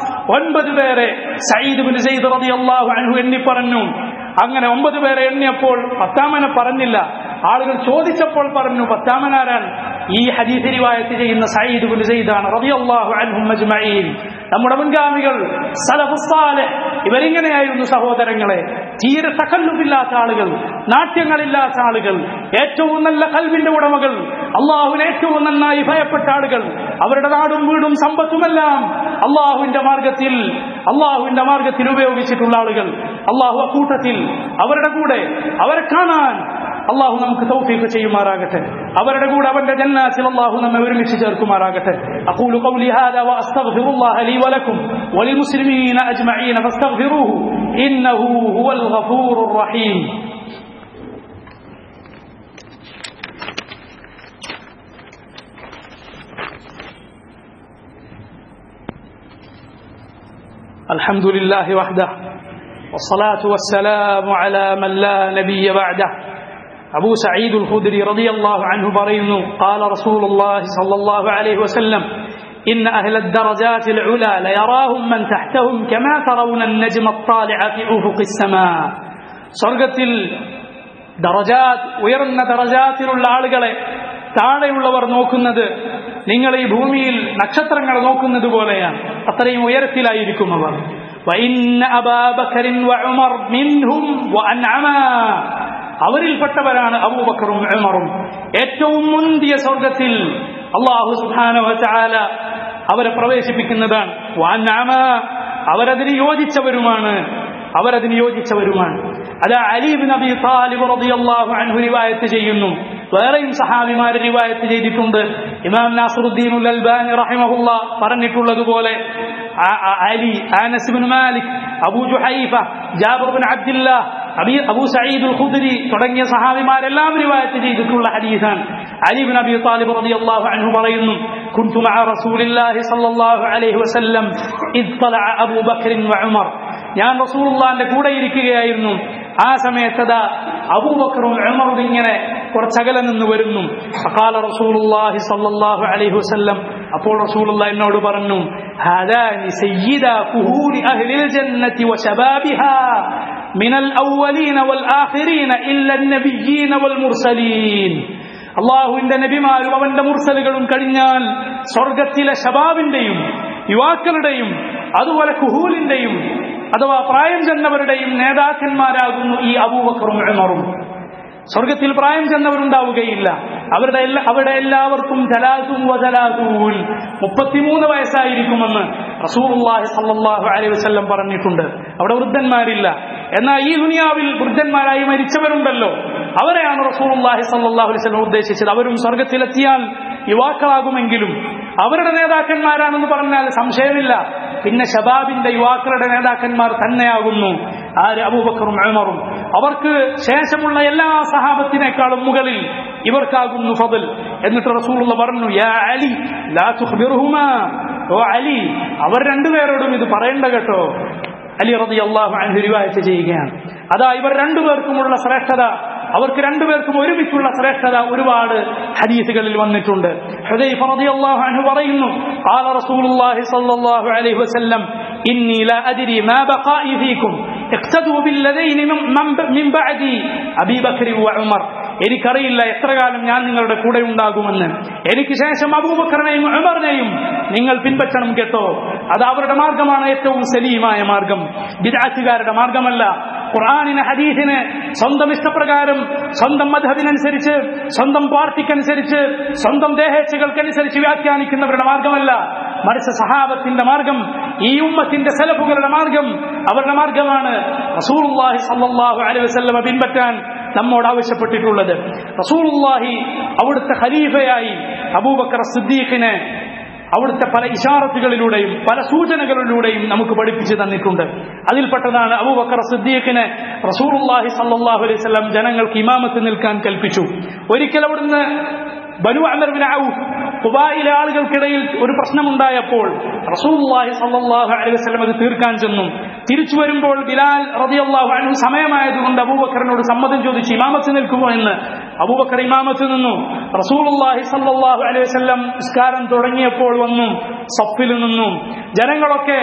9 പേരെ സഈദ് ഇബ്നു സൈദ് റളിയല്ലാഹു അൻഹു എണ്ണി പറഞ്ഞു. അങ്ങനെ 9 പേരെ എണ്ണിയപ്പോൾ 10ാമനെ പറഞ്ഞില്ല. ആളുകൾ ചോദിച്ചപ്പോൾ പറഞ്ഞു 10ാമനാരാണ്? ഈ ഹദീസ് റിവായത്ത് ചെയ്യുന്ന സഈദ് ഇബ്നു സൈദാണ് റളിയല്ലാഹു അൻഹും അജ്മഈൻ. നമ്മുടെ മുൻഗാമികൾ സലഫുസ് സാലിഹ് ഇവരിങ്ങനെയായിരുന്നു സഹോദരങ്ങളെ. തീരെ തകല്ലുഫില്ലാത്ത ആളുകൾ, നാട്യങ്ങളില്ലാത്ത ആളുകൾ, ഏറ്റവും നല്ല ഖൽബിന്റെ ഉടമകൾ, അള്ളാഹുവിനെ ഏറ്റവും നന്നായി ഭയപ്പെട്ട ആളുകൾ, അവരുടെ നാടും വീടും സമ്പത്തുമെല്ലാം അള്ളാഹുവിന്റെ മാർഗത്തിൽ ഉപയോഗിച്ചിട്ടുള്ള ആളുകൾ. അള്ളാഹു അക്കൂട്ടത്തിൽ അവരുടെ കൂടെ അവരെ കാണാൻ അള്ളാഹു നമുക്ക് തൗഫീഖ് ചെയ്യുമാറാകട്ടെ. അവരുടെ കൂടെ അവന്റെ ജന്നാത്തിൽ അള്ളാഹു നമ്മെ ഒരുമിച്ച് ചേർക്കുമാറാകട്ടെ. അഖൂലു ഖൗലി ഹാദാ വഅസ്തഗ്ഫിറുല്ലാഹ ലീ വലക്കും വലിൽമുസ്ലിമീന അജ്മഈന ഫസ്തഗ്ഫിറൂഹു ഇന്നഹു ഹുവൽ ഗഫൂറുർ റഹീം. الحمد لله وحده والصلاة والسلام على من لا نبي بعده. أبو سعيد الخدري رضي الله عنه പറയുന്നു, قال رسول الله صلى الله عليه وسلم إن أهل الدرجات العلى ليراهم من تحتهم كما ترون النجم الطالع في أفق السماء. സ്വർഗ്ഗത്തിൽ ദറജാത്ത്, ഉയർന്ന ദറജാത്തിലുള്ള ആളുകളെ താഴെയുള്ളവർ നോക്കുന്നത് നിങ്ങൾ ഈ ഭൂമിയിൽ നക്ഷത്രങ്ങൾ നോക്കുന്നത് പോലെയാണ്. അത്രയും ഉയരത്തിലായിരിക്കും അവർ. വഇന്ന അബൂബക്കറിൻ വഉമർ മിൻഹും വഅൻഅമാ, അവരിൽപ്പെട്ടവരാണ് അബൂബക്കറും ഉമറും. ഏറ്റവും മുന്തിയ സ്വർഗ്ഗത്തിൽ അല്ലാഹു സുബ്ഹാനഹു വ തആല അവരെ പ്രവേശിപ്പിക്കുന്നതാണ്. വഅൻഅമാ, അവരതിന് യോജിച്ചവരുമാണ്. അത് അലി ഇബ്നു അബീ ത്വാലിബ് റളിയല്ലാഹു അൻഹു റിവായത്ത് ചെയ്യുന്നു. വേറെയും സഹാബിമാർ റിവായത്ത് ചെയ്തിട്ടുണ്ട്. ഇമാം നാസിറുദ്ദീൻ അൽബാനി റഹിമഹുല്ലാ പറഞ്ഞിട്ടുള്ളതുപോലെ അലി, അനസ് ഇബ്നു മാലിക്, അബൂ ജുഹൈഫ, ജാബിർ ഇബ്നു അബ്ദുല്ലാഹ്, അബൂ സഈദ് അൽ ഖുദ്രി തുടങ്ങിയ സഹാബിമാരെല്ലാം റിവായത്ത് ചെയ്തിട്ടുള്ള ഹദീസാണ്. അലി ഇബ്നു അബീ ത്വാലിബ് റളിയല്ലാഹു അൻഹു പറയുന്നു, കുൻതു മഅ റസൂലില്ലാഹി സ്വല്ലല്ലാഹു അലൈഹി വസല്ലം ഇദ് തലഅ അബൂബക്കർ വഉമർ, ഞാൻ റസൂലുള്ളാഹിന്റെ കൂടെ ഇരിക്കുകയായിരുന്നു. ആ സമയത്ത് അബൂബക്കറും ഉമറും ഇങ്ങനെ കുറച്ചകലെ നിന്ന് വരുന്നു. ഫഖാല റസൂലുള്ളാഹി സ്വല്ലല്ലാഹു അലൈഹി വസല്ലം, അപ്പോൾ റസൂലുള്ളാഹി എന്നോട് പറഞ്ഞു, ഹാദാനി സയ്യിദാ ഖുഹൂരി അഹ്ലിൽ ജന്നതി വശബാബിഹാ മിനൽ അവ്വലീന വൽ ആഖിരീന ഇല്ല നബിയ്യീന വൽ മുർസലീൻ. അല്ലാഹുവിന്റെ നബിമാരും അവന്റെ മുർസലുകളും കഴിഞ്ഞാൽ സ്വർഗ്ഗത്തിലെ ശബാബിന്റെയും യുവാക്കളുടെയും അതുപോലെ കുഹൂലിന്റെയും അഥവാ പ്രായം ചെന്നവരുടെയും നേതാക്കന്മാരാകുന്നു ഈ അബൂബക്കറും ഉമറും. സ്വർഗത്തിൽ പ്രായം ചെന്നവരുണ്ടാവുകയില്ല. അവിടെ എല്ലാവർക്കും 33 വയസ്സായിരിക്കുമെന്ന് റസൂലുള്ളാഹി സ്വല്ലല്ലാഹു അലൈഹി വസല്ലം പറഞ്ഞിട്ടുണ്ട്. അവിടെ വൃദ്ധന്മാരില്ല. എന്നാൽ ഈ ദുനിയാവിൽ വൃദ്ധന്മാരായി മരിച്ചവരുണ്ടല്ലോ, അവരെയാണ് റസൂലുള്ളാഹി സ്വല്ലല്ലാഹു അലൈഹി വസല്ലം ഉദ്ദേശിച്ചത്. അവരും സ്വർഗത്തിലെത്തിയാൽ യുവാക്കളാകുമെങ്കിലും അവരുടെ നേതാക്കന്മാരാണെന്ന് പറഞ്ഞാൽ സംശയമില്ല. പിന്നെ ശബാബിന്റെ യുവാക്കളുടെ നേതാക്കന്മാർ തന്നെയാകുന്നു ആര്? അബൂബക്കറും ഉമറും. അവർക്ക് ശേഷമുള്ള എല്ലാ സഹാബത്തിനേക്കാളും മുകളിൽ ഇവർക്കാകുന്നു ഫضل. എന്നിട്ട് റസൂലുള്ളാഹി പറഞ്ഞു, യാ അലി ലാ തുഖ്ബിർഹുമാ, ഓ അലി, അവർ രണ്ടുപേരോടും ഇത് പറയണ്ട കേട്ടോ. അലി റളിയല്ലാഹു അൻഹു റിവായത്ത് ചെയ്യുകയാണ്. അതാ ഇവർ രണ്ടുപേർക്കുമുള്ള ശ്രേഷ്ഠത, അവർക്ക് രണ്ടുപേർക്കും ഒരുമിച്ചുള്ള ശ്രേഷ്ഠത ഒരുപാട് ഹദീസുകളിൽ വന്നിട്ടുണ്ട്. ഹുദൈഫ റളിയല്ലാഹു അൻഹു പറയുന്നു, ഖാല റസൂലുള്ളാഹി സ്വല്ലല്ലാഹു അലൈഹി വസല്ലം ഇന്നി ലാ അദ്രി മാ ബഖാഇ ഫീകും ഇഖ്തദൂ ബില്ലദൈനി മിൻ ബഅദി അബീ ബക്കർ വ ഉമർ. എനിക്കറിയില്ല എത്ര കാലം ഞാൻ നിങ്ങളുടെ കൂടെ ഉണ്ടാകുമെന്ന്. എനിക്ക് ശേഷം അബൂബക്കറിനെയും ഉമറിനെയും നിങ്ങൾ പിൻപറ്റണം കേട്ടോ. അത് അവരുടെ മാർഗമാണ് ഏറ്റവും സലീമായ മാർഗം, ബിദ്അത്തുകാരുടെ മാർഗമല്ല. ഖുർആനിനെ ഹദീസിനെ സ്വന്തം ഇഷ്ടപ്രകാരം, സ്വന്തം മദ്ഹബിനനുസരിച്ച്, സ്വന്തം പാർട്ടിക്കനുസരിച്ച്, സ്വന്തം ദേഹേച്ഛകൾക്കനുസരിച്ച് വ്യാഖ്യാനിക്കുന്നവരുടെ മാർഗമല്ല. മറിച്ച് സഹാബത്തിന്റെ മാർഗം, ഈ ഉമ്മത്തിന്റെ സലഫുകളുടെ മാർഗം, അവരുടെ മാർഗമാണ് റസൂലുള്ളാഹി സ്വല്ലല്ലാഹു അലൈഹി വസല്ലം പിൻപറ്റാൻ നമ്മോട് ആവശ്യപ്പെട്ടിട്ടുള്ളത്. റസൂലുള്ളാഹി അവിടുത്തെ ഖലീഫയായി അബൂബക്കർ സിദ്ദീഖിനെ അവിടുത്തെ പല ഇശാറത്തുകളിലൂടെയും പല സൂചനകളിലൂടെയും നമുക്ക് പഠിപ്പിച്ചു തന്നിട്ടുണ്ട്. അതിൽപ്പെട്ടതാണ് അബൂബക്കർ സിദ്ദീഖിനെ റസൂലുള്ളാഹി സ്വല്ലല്ലാഹു അലൈഹി വസല്ലം ജനങ്ങൾക്ക് ഇമാമത്ത് നിൽക്കാൻ കൽപ്പിച്ചു. ഒരിക്കൽ അവിടുന്ന് ബനു അമർ ബിൻ ഔഫ്, ഖുബായിലെ ആളുകൾക്കിടയിൽ ഒരു പ്രശ്നമുണ്ടായപ്പോൾ റസൂലുള്ളാഹി സ്വല്ലല്ലാഹു അലൈഹി വസല്ലം അത് തീർക്കാൻ ചെന്നു. തിരിച്ചു വരുമ്പോൾ ബിലാൽ റളിയല്ലാഹു അൻഹു സമയമായതുകൊണ്ട് അബൂബക്കറിനോട് സമ്മതം ചോദിച്ചു, ഇമാമത്ത് നിൽക്കുമോ എന്ന്. അബൂബക്കർ ഇമാമത്ത് നിന്നു. റസൂലുള്ളാഹി സ്വല്ലല്ലാഹു അലൈഹി വസല്ലം നിസ്കാരം തുടങ്ങിയപ്പോൾ വന്നു സഫിൽ നിന്നു. ജനങ്ങളൊക്കെ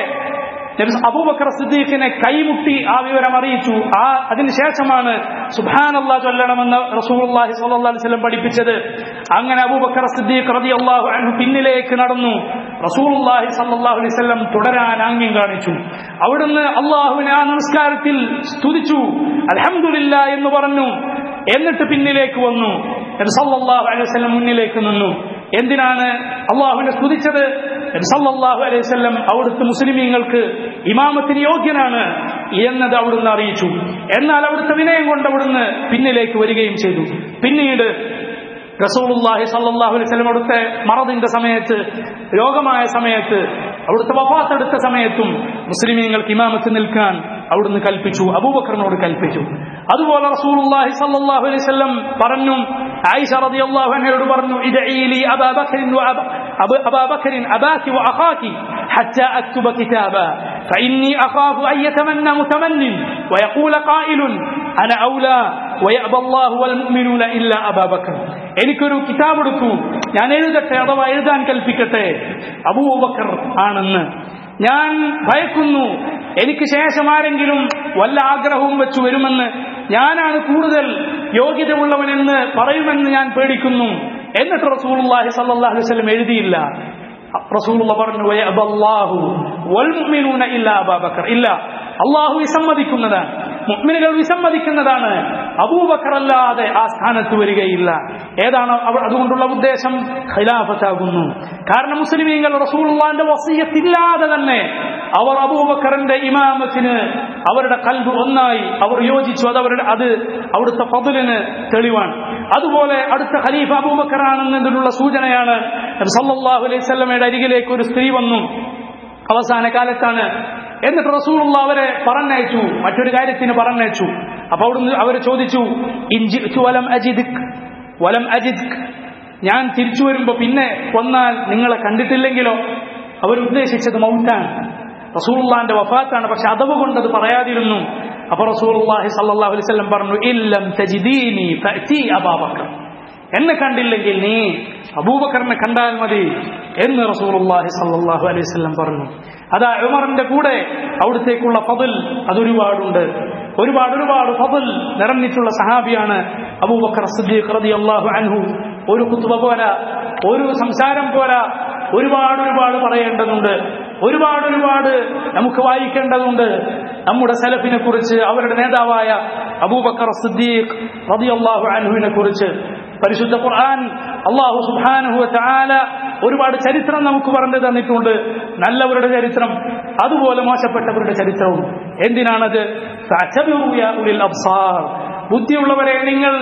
അബൂബക്കർ സിദ്ദീഖിനെ കൈമുട്ടി ആ വിവരം അറിയിച്ചു. അതിനുശേഷമാണ് സുബ്ഹാനല്ലാഹ് ചൊല്ലണമെന്ന് റസൂലുള്ളാഹി സ്വല്ലല്ലാഹു അലൈഹി വസല്ലം പഠിപ്പിച്ചത്. അങ്ങനെ അബൂബക്കർ സിദ്ദീഖ് റളിയല്ലാഹു അൻഹു പിന്നിലേക്ക് നടന്നു. റസൂലുള്ളാഹി സ്വല്ലല്ലാഹു അലൈഹി വസല്ലം തുടരാൻ ആംഗ്യം കാണിച്ചു. അവിടുന്ന് അല്ലാഹുവിനെ ആ നമസ്കാരത്തിൽ സ്തുതിച്ചു, അൽഹംദുലില്ലാഹ് എന്ന് പറഞ്ഞു. എന്നിട്ട് പിന്നിലേക്ക് വന്നു. നബി സല്ലല്ലാഹു അലൈഹി വസല്ലം മുന്നിലേക്ക് നിന്നു. എന്തിനാണ് അല്ലാഹുവിനെ സ്തുതിച്ചത്? നബി സല്ലല്ലാഹു അലൈഹി വസല്ലം അവിടുത്തെ മുസ്ലിമീങ്ങൾക്ക് ഇമാമത്തിന് യോഗ്യനാണ് എന്നത് അവിടുന്ന് അറിയിച്ചു. എന്നാൽ അവിടുത്തെ വിനയം കൊണ്ട് അവിടുന്ന് പിന്നിലേക്ക് വരികയും ചെയ്തു. പിന്നീട് റസൂലുള്ളാഹി സ്വല്ലല്ലാഹു അലൈഹി വസല്ലം അവിടുത്തെ മറദിന്റെ സമയത്ത്, രോഗമായ സമയത്ത്, അവിടുത്തെ വഫാത്തെടുത്ത സമയത്തും മുസ്ലിമീങ്ങൾക്ക് ഇമാമത്ത് നിൽക്കാൻ അവിടുന്ന് കൽപ്പിച്ചു, അബൂബക്കറിനോട് കൽപ്പിച്ചു. അതുപോലെ റസൂലുള്ളാഹി സ്വല്ലല്ലാഹു അലൈഹി വസല്ലം പറഞ്ഞു, ആയിഷ റളിയല്ലാഹു അൻഹയോട് പറഞ്ഞു, ഇദ്ഈലി അബൂബക്കറിൻ അബാകി വഅഖാകി ഹത്താ അക്തുബ കിതാബാ ഫഇന്നി അഖാഫു അൻ യതമന്ന മുതമന്നിൻ വയഖൂല ഖായിലുൻ അന ഔലാ വയഅബ അല്ലാഹു വൽ മുഅ്മിനൂന ഇല്ലാ അബൂബക്കർ. എനിക്കൊരു കിതാബ് എടുക്കൂ, ഞാൻ എഴുതട്ടെ അഥവാ എഴുതാൻ കൽപ്പിക്കട്ടെ അബൂബക്കർ ആണെന്ന്. ഞാൻ ഭയക്കുന്നു എനിക്ക് ശേഷം ആരെങ്കിലും വല്ല ആഗ്രഹവും വെച്ചു വരുമെന്ന്, ഞാനാണ് കൂടുതൽ യോഗ്യതയുള്ളവനെന്ന് പറയുമെന്ന് ഞാൻ പേടിക്കുന്നു. എന്നിട്ട് റസൂലുള്ളാഹി സ്വല്ലല്ലാഹു അലൈഹി വസല്ലം എഴുതിയില്ല. റസൂലുള്ളാഹി പറഞ്ഞു വയഅബല്ലാഹു വൽ മുഅ്മിനൂന ഇല്ലാ അബൂബക്കർ, ഇല്ല, അല്ലാഹു വിസമ്മതിക്കുന്നതാണ്, മുഅ്മിനുകൾ വിസമ്മതിക്കുന്നതാണ്, അബൂബക്കർ അല്ലാതെ ആ സ്ഥാനത്ത് വരികയില്ല. ഏതാണ് അതുകൊണ്ടുള്ള ഉദ്ദേശം? ഖിലാഫത്താകുന്നു. കാരണം മുസ്ലിമീങ്ങൾ റസൂലുള്ളാഹിന്റെ വസിയ്യത്തില്ലാതെ തന്നെ അവർ അബൂബക്കറിന്റെ ഇമാമത്തിന് അവരുടെ ഖൽബ് ഒന്നായി അവർ യോജിച്ചു. അത് അവിടുത്തെ ഫദ്ലിന് തെളിവാണ്. അതുപോലെ അടുത്ത ഖലീഫ അബൂബക്കർ ആണെന്നതിനുള്ള സൂചനയാണ് സല്ലല്ലാഹു അലൈഹി വസല്ലമയുടെ അരികിലേക്ക് ഒരു സ്ത്രീ വന്നു, അവസാന കാലത്താണ്. എന്നിട്ട് റസൂലുള്ളാഹി അവരെ പറഞ്ഞയച്ചു, മറ്റൊരു കാര്യത്തിന് പറഞ്ഞയച്ചു. അപ്പൊ അവിടുന്ന് അവർ ചോദിച്ചു, ഇൻജിഅ്തു വലം അജിദ്ക, ഞാൻ തിരിച്ചു വരുമ്പോ പിന്നെ വന്നാൽ നിങ്ങളെ കണ്ടിട്ടില്ലെങ്കിലോ? അവരുദ്ദേശിച്ചത് മൗത്താണ്, റസൂലുള്ളാഹിന്റെ വഫാത്താണ്. പക്ഷെ അദബ് കൊണ്ടത് പറയാതിരുന്നു. അപ്പൊ റസൂലുള്ളാഹി സ്വല്ലല്ലാഹു അലൈഹി വസല്ലം പറഞ്ഞു, ഇല്ലം തജിദീനി ഫഅതി അബൂബക്കർ, എന്നെ കണ്ടില്ലെങ്കിൽ നീ അബൂബക്കറിനെ കണ്ടാൽ മതി എന്ന് റസൂലുള്ളാഹി സ്വല്ലല്ലാഹു അലൈഹി വസല്ലം പറഞ്ഞു. അതാ ഉമറിന്റെ കൂടെ അവിടത്തേക്കുള്ള ഫضൽ അതൊരുപാടുണ്ട്. ഒരുപാട് ഫضൽ നിറഞ്ഞിട്ടുള്ള സഹാബിയാണ് അബൂബക്കർ സിദ്ദീഖ് റളിയല്ലാഹു അൻഹു. ഒരു ഖുത്ബ പോരാ, ഒരു സംസാരം പോരാ, ഒരുപാട് പറയേണ്ടതുണ്ട്, ഒരുപാട് നമുക്ക് വായിക്കേണ്ടതുണ്ട് നമ്മുടെ സലഫിനെ കുറിച്ച്, അവരുടെ നേതാവായ അബൂബക്കർ സിദ്ദീഖ് റളിയല്ലാഹു അൻഹുവിനെ കുറിച്ച്. പരിശുദ്ധ ഖുർആൻ അല്ലാഹു സുബ്ഹാനഹു വ തആല ഒരുപാട് ചരിത്രം നമുക്ക് പറഞ്ഞു തന്നിട്ടുണ്ട്, നല്ലവരുടെ ചരിത്രം, അതുപോലെ മോശപ്പെട്ടവരുടെ ചരിത്രവും. എന്തിനാണത്? ഫഅതബിറു യാ ഉലിൽ അബ്സാർ, ബുദ്ധിയുള്ളവരെ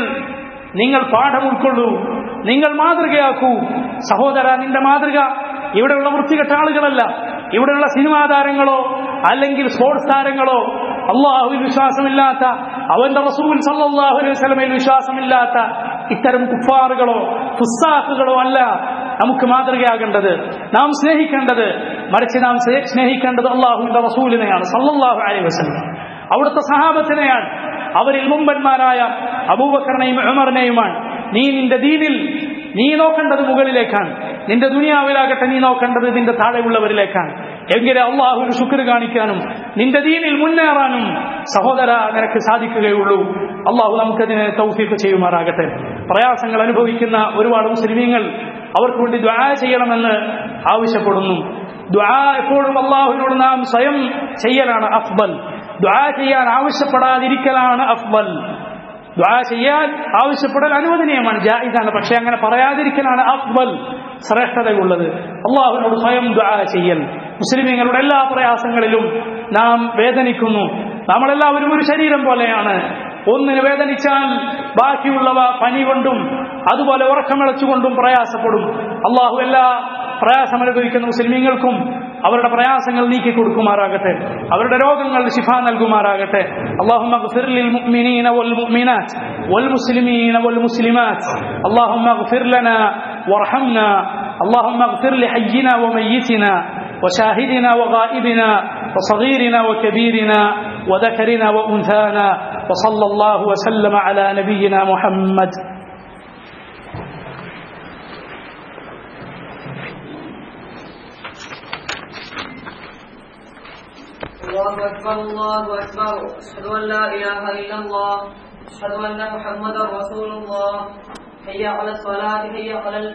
നിങ്ങൾ പാഠം ഉൾക്കൊള്ളൂ, നിങ്ങൾ മാതൃകയാക്കൂ. സഹോദര, നിന്റെ മാതൃക ഇവിടെയുള്ള വൃത്തികെട്ട ആളുകളല്ല, ഇവിടെയുള്ള സിനിമാ താരങ്ങളോ അല്ലെങ്കിൽ സ്പോർട്സ് താരങ്ങളോ, അള്ളാഹുവിൽ വിശ്വാസമില്ലാത്ത, അവന്റെ റസൂൽ സല്ലല്ലാഹു അലൈഹി വസല്ലമയിൽ വിശ്വാസമില്ലാത്ത ഇത്തരം കുഫാറുകളോ ഫുസ്സാഖുകളോ അല്ല നമുക്ക് മാതൃകയാകേണ്ടത്, നാം സ്നേഹിക്കേണ്ടത്. മറിച്ച് നാം സ്നേഹിക്കേണ്ടത് അള്ളാഹുവിന്റെ റസൂലിനെയാണ് സല്ലല്ലാഹു അലൈഹി വസല്ലം, അവിടുത്തെ സഹാബത്തിനെയാണ്, അവരിൽ മുമ്പന്മാരായ അബൂബക്കറിനെയും ഉമറിനെയുമാണ്. നിന്റെ ദീനിൽ നീ നോക്കേണ്ടത് മുകളിലേക്കാണ്, നിന്റെ ദുനിയാവിലാകട്ടെ നീ നോക്കേണ്ടത് നിന്റെ താഴെയുള്ളവരിലേക്കാണ്. എങ്കിലേ അള്ളാഹുവിന് ശുക്ർ കാണിക്കാനും നിന്റെ ദീനിൽ മുന്നേറാനും സഹോദര നിനക്ക് സാധിക്കുകയുള്ളൂ. അള്ളാഹു നമുക്കതിനെ തൗഫീഖ് ചെയ്യുമാറാകട്ടെ. പ്രയാസങ്ങൾ അനുഭവിക്കുന്ന ഒരുപാട് മുസ്ലിമീങ്ങൾ അവർക്ക് വേണ്ടി ദുആ ചെയ്യണമെന്ന് ആവശ്യപ്പെടുന്നു. ദുആ എപ്പോഴും അള്ളാഹുവിനോട് നാം സ്വയം ചെയ്യലാണ് അഫ്ദൽ, ദുആ ചെയ്യാൻ ആവശ്യപ്പെടാതിരിക്കലാണ് അഫ്ദൽ. ദുആ ചെയ്യാൻ ആവശ്യപ്പെടൽ അനുവദനീയമാണ്, ജായിസാണ്. പക്ഷെ അങ്ങനെ പറയാതിരിക്കലാണ് അഫ്ദൽ, ശ്രേഷ്ഠതയുള്ളത്. അള്ളാഹുവിനോട് സ്വയം ദുആ ചെയ്യൽ. മുസ്ലിമീങ്ങളുടെ എല്ലാ പ്രയാസങ്ങളിലും നാം വേദനിക്കുന്നു. നമ്മളെല്ലാവരും ഒരു ശരീരം പോലെയാണ്. ഒന്നിന് വേദനിച്ചാൽ ബാക്കിയുള്ളവ പനി കൊണ്ടും അതുപോലെ ഉറക്കമിളച്ചുകൊണ്ടും പ്രയാസപ്പെടും. അള്ളാഹു എല്ലാ പ്രയാസം അനുഭവിക്കുന്ന മുസ്ലിമീങ്ങൾക്കും അവരുടെ പ്രയാസങ്ങൾ നീക്കി കൊടുക്കുമാറാകട്ടെ, അവരുടെ രോഗങ്ങൾ ശിഫ നൽകുമാറാകട്ടെ. اللهم اغفر للمؤمنين والمؤمنات والمسلمين والمسلمات اللهم اغفر لنا وارحمنا اللهم اغفر لحينا وميتنا وشاهدنا وغائبنا وصغيرنا وكبيرنا وذكرنا وأنثانا وصلى الله وسلم على نبينا محمد.
الله أكبر الله أكبر أشهد أن لا إله إلا الله أشهد أن محمدا رسول الله. حي على الصلاة حي على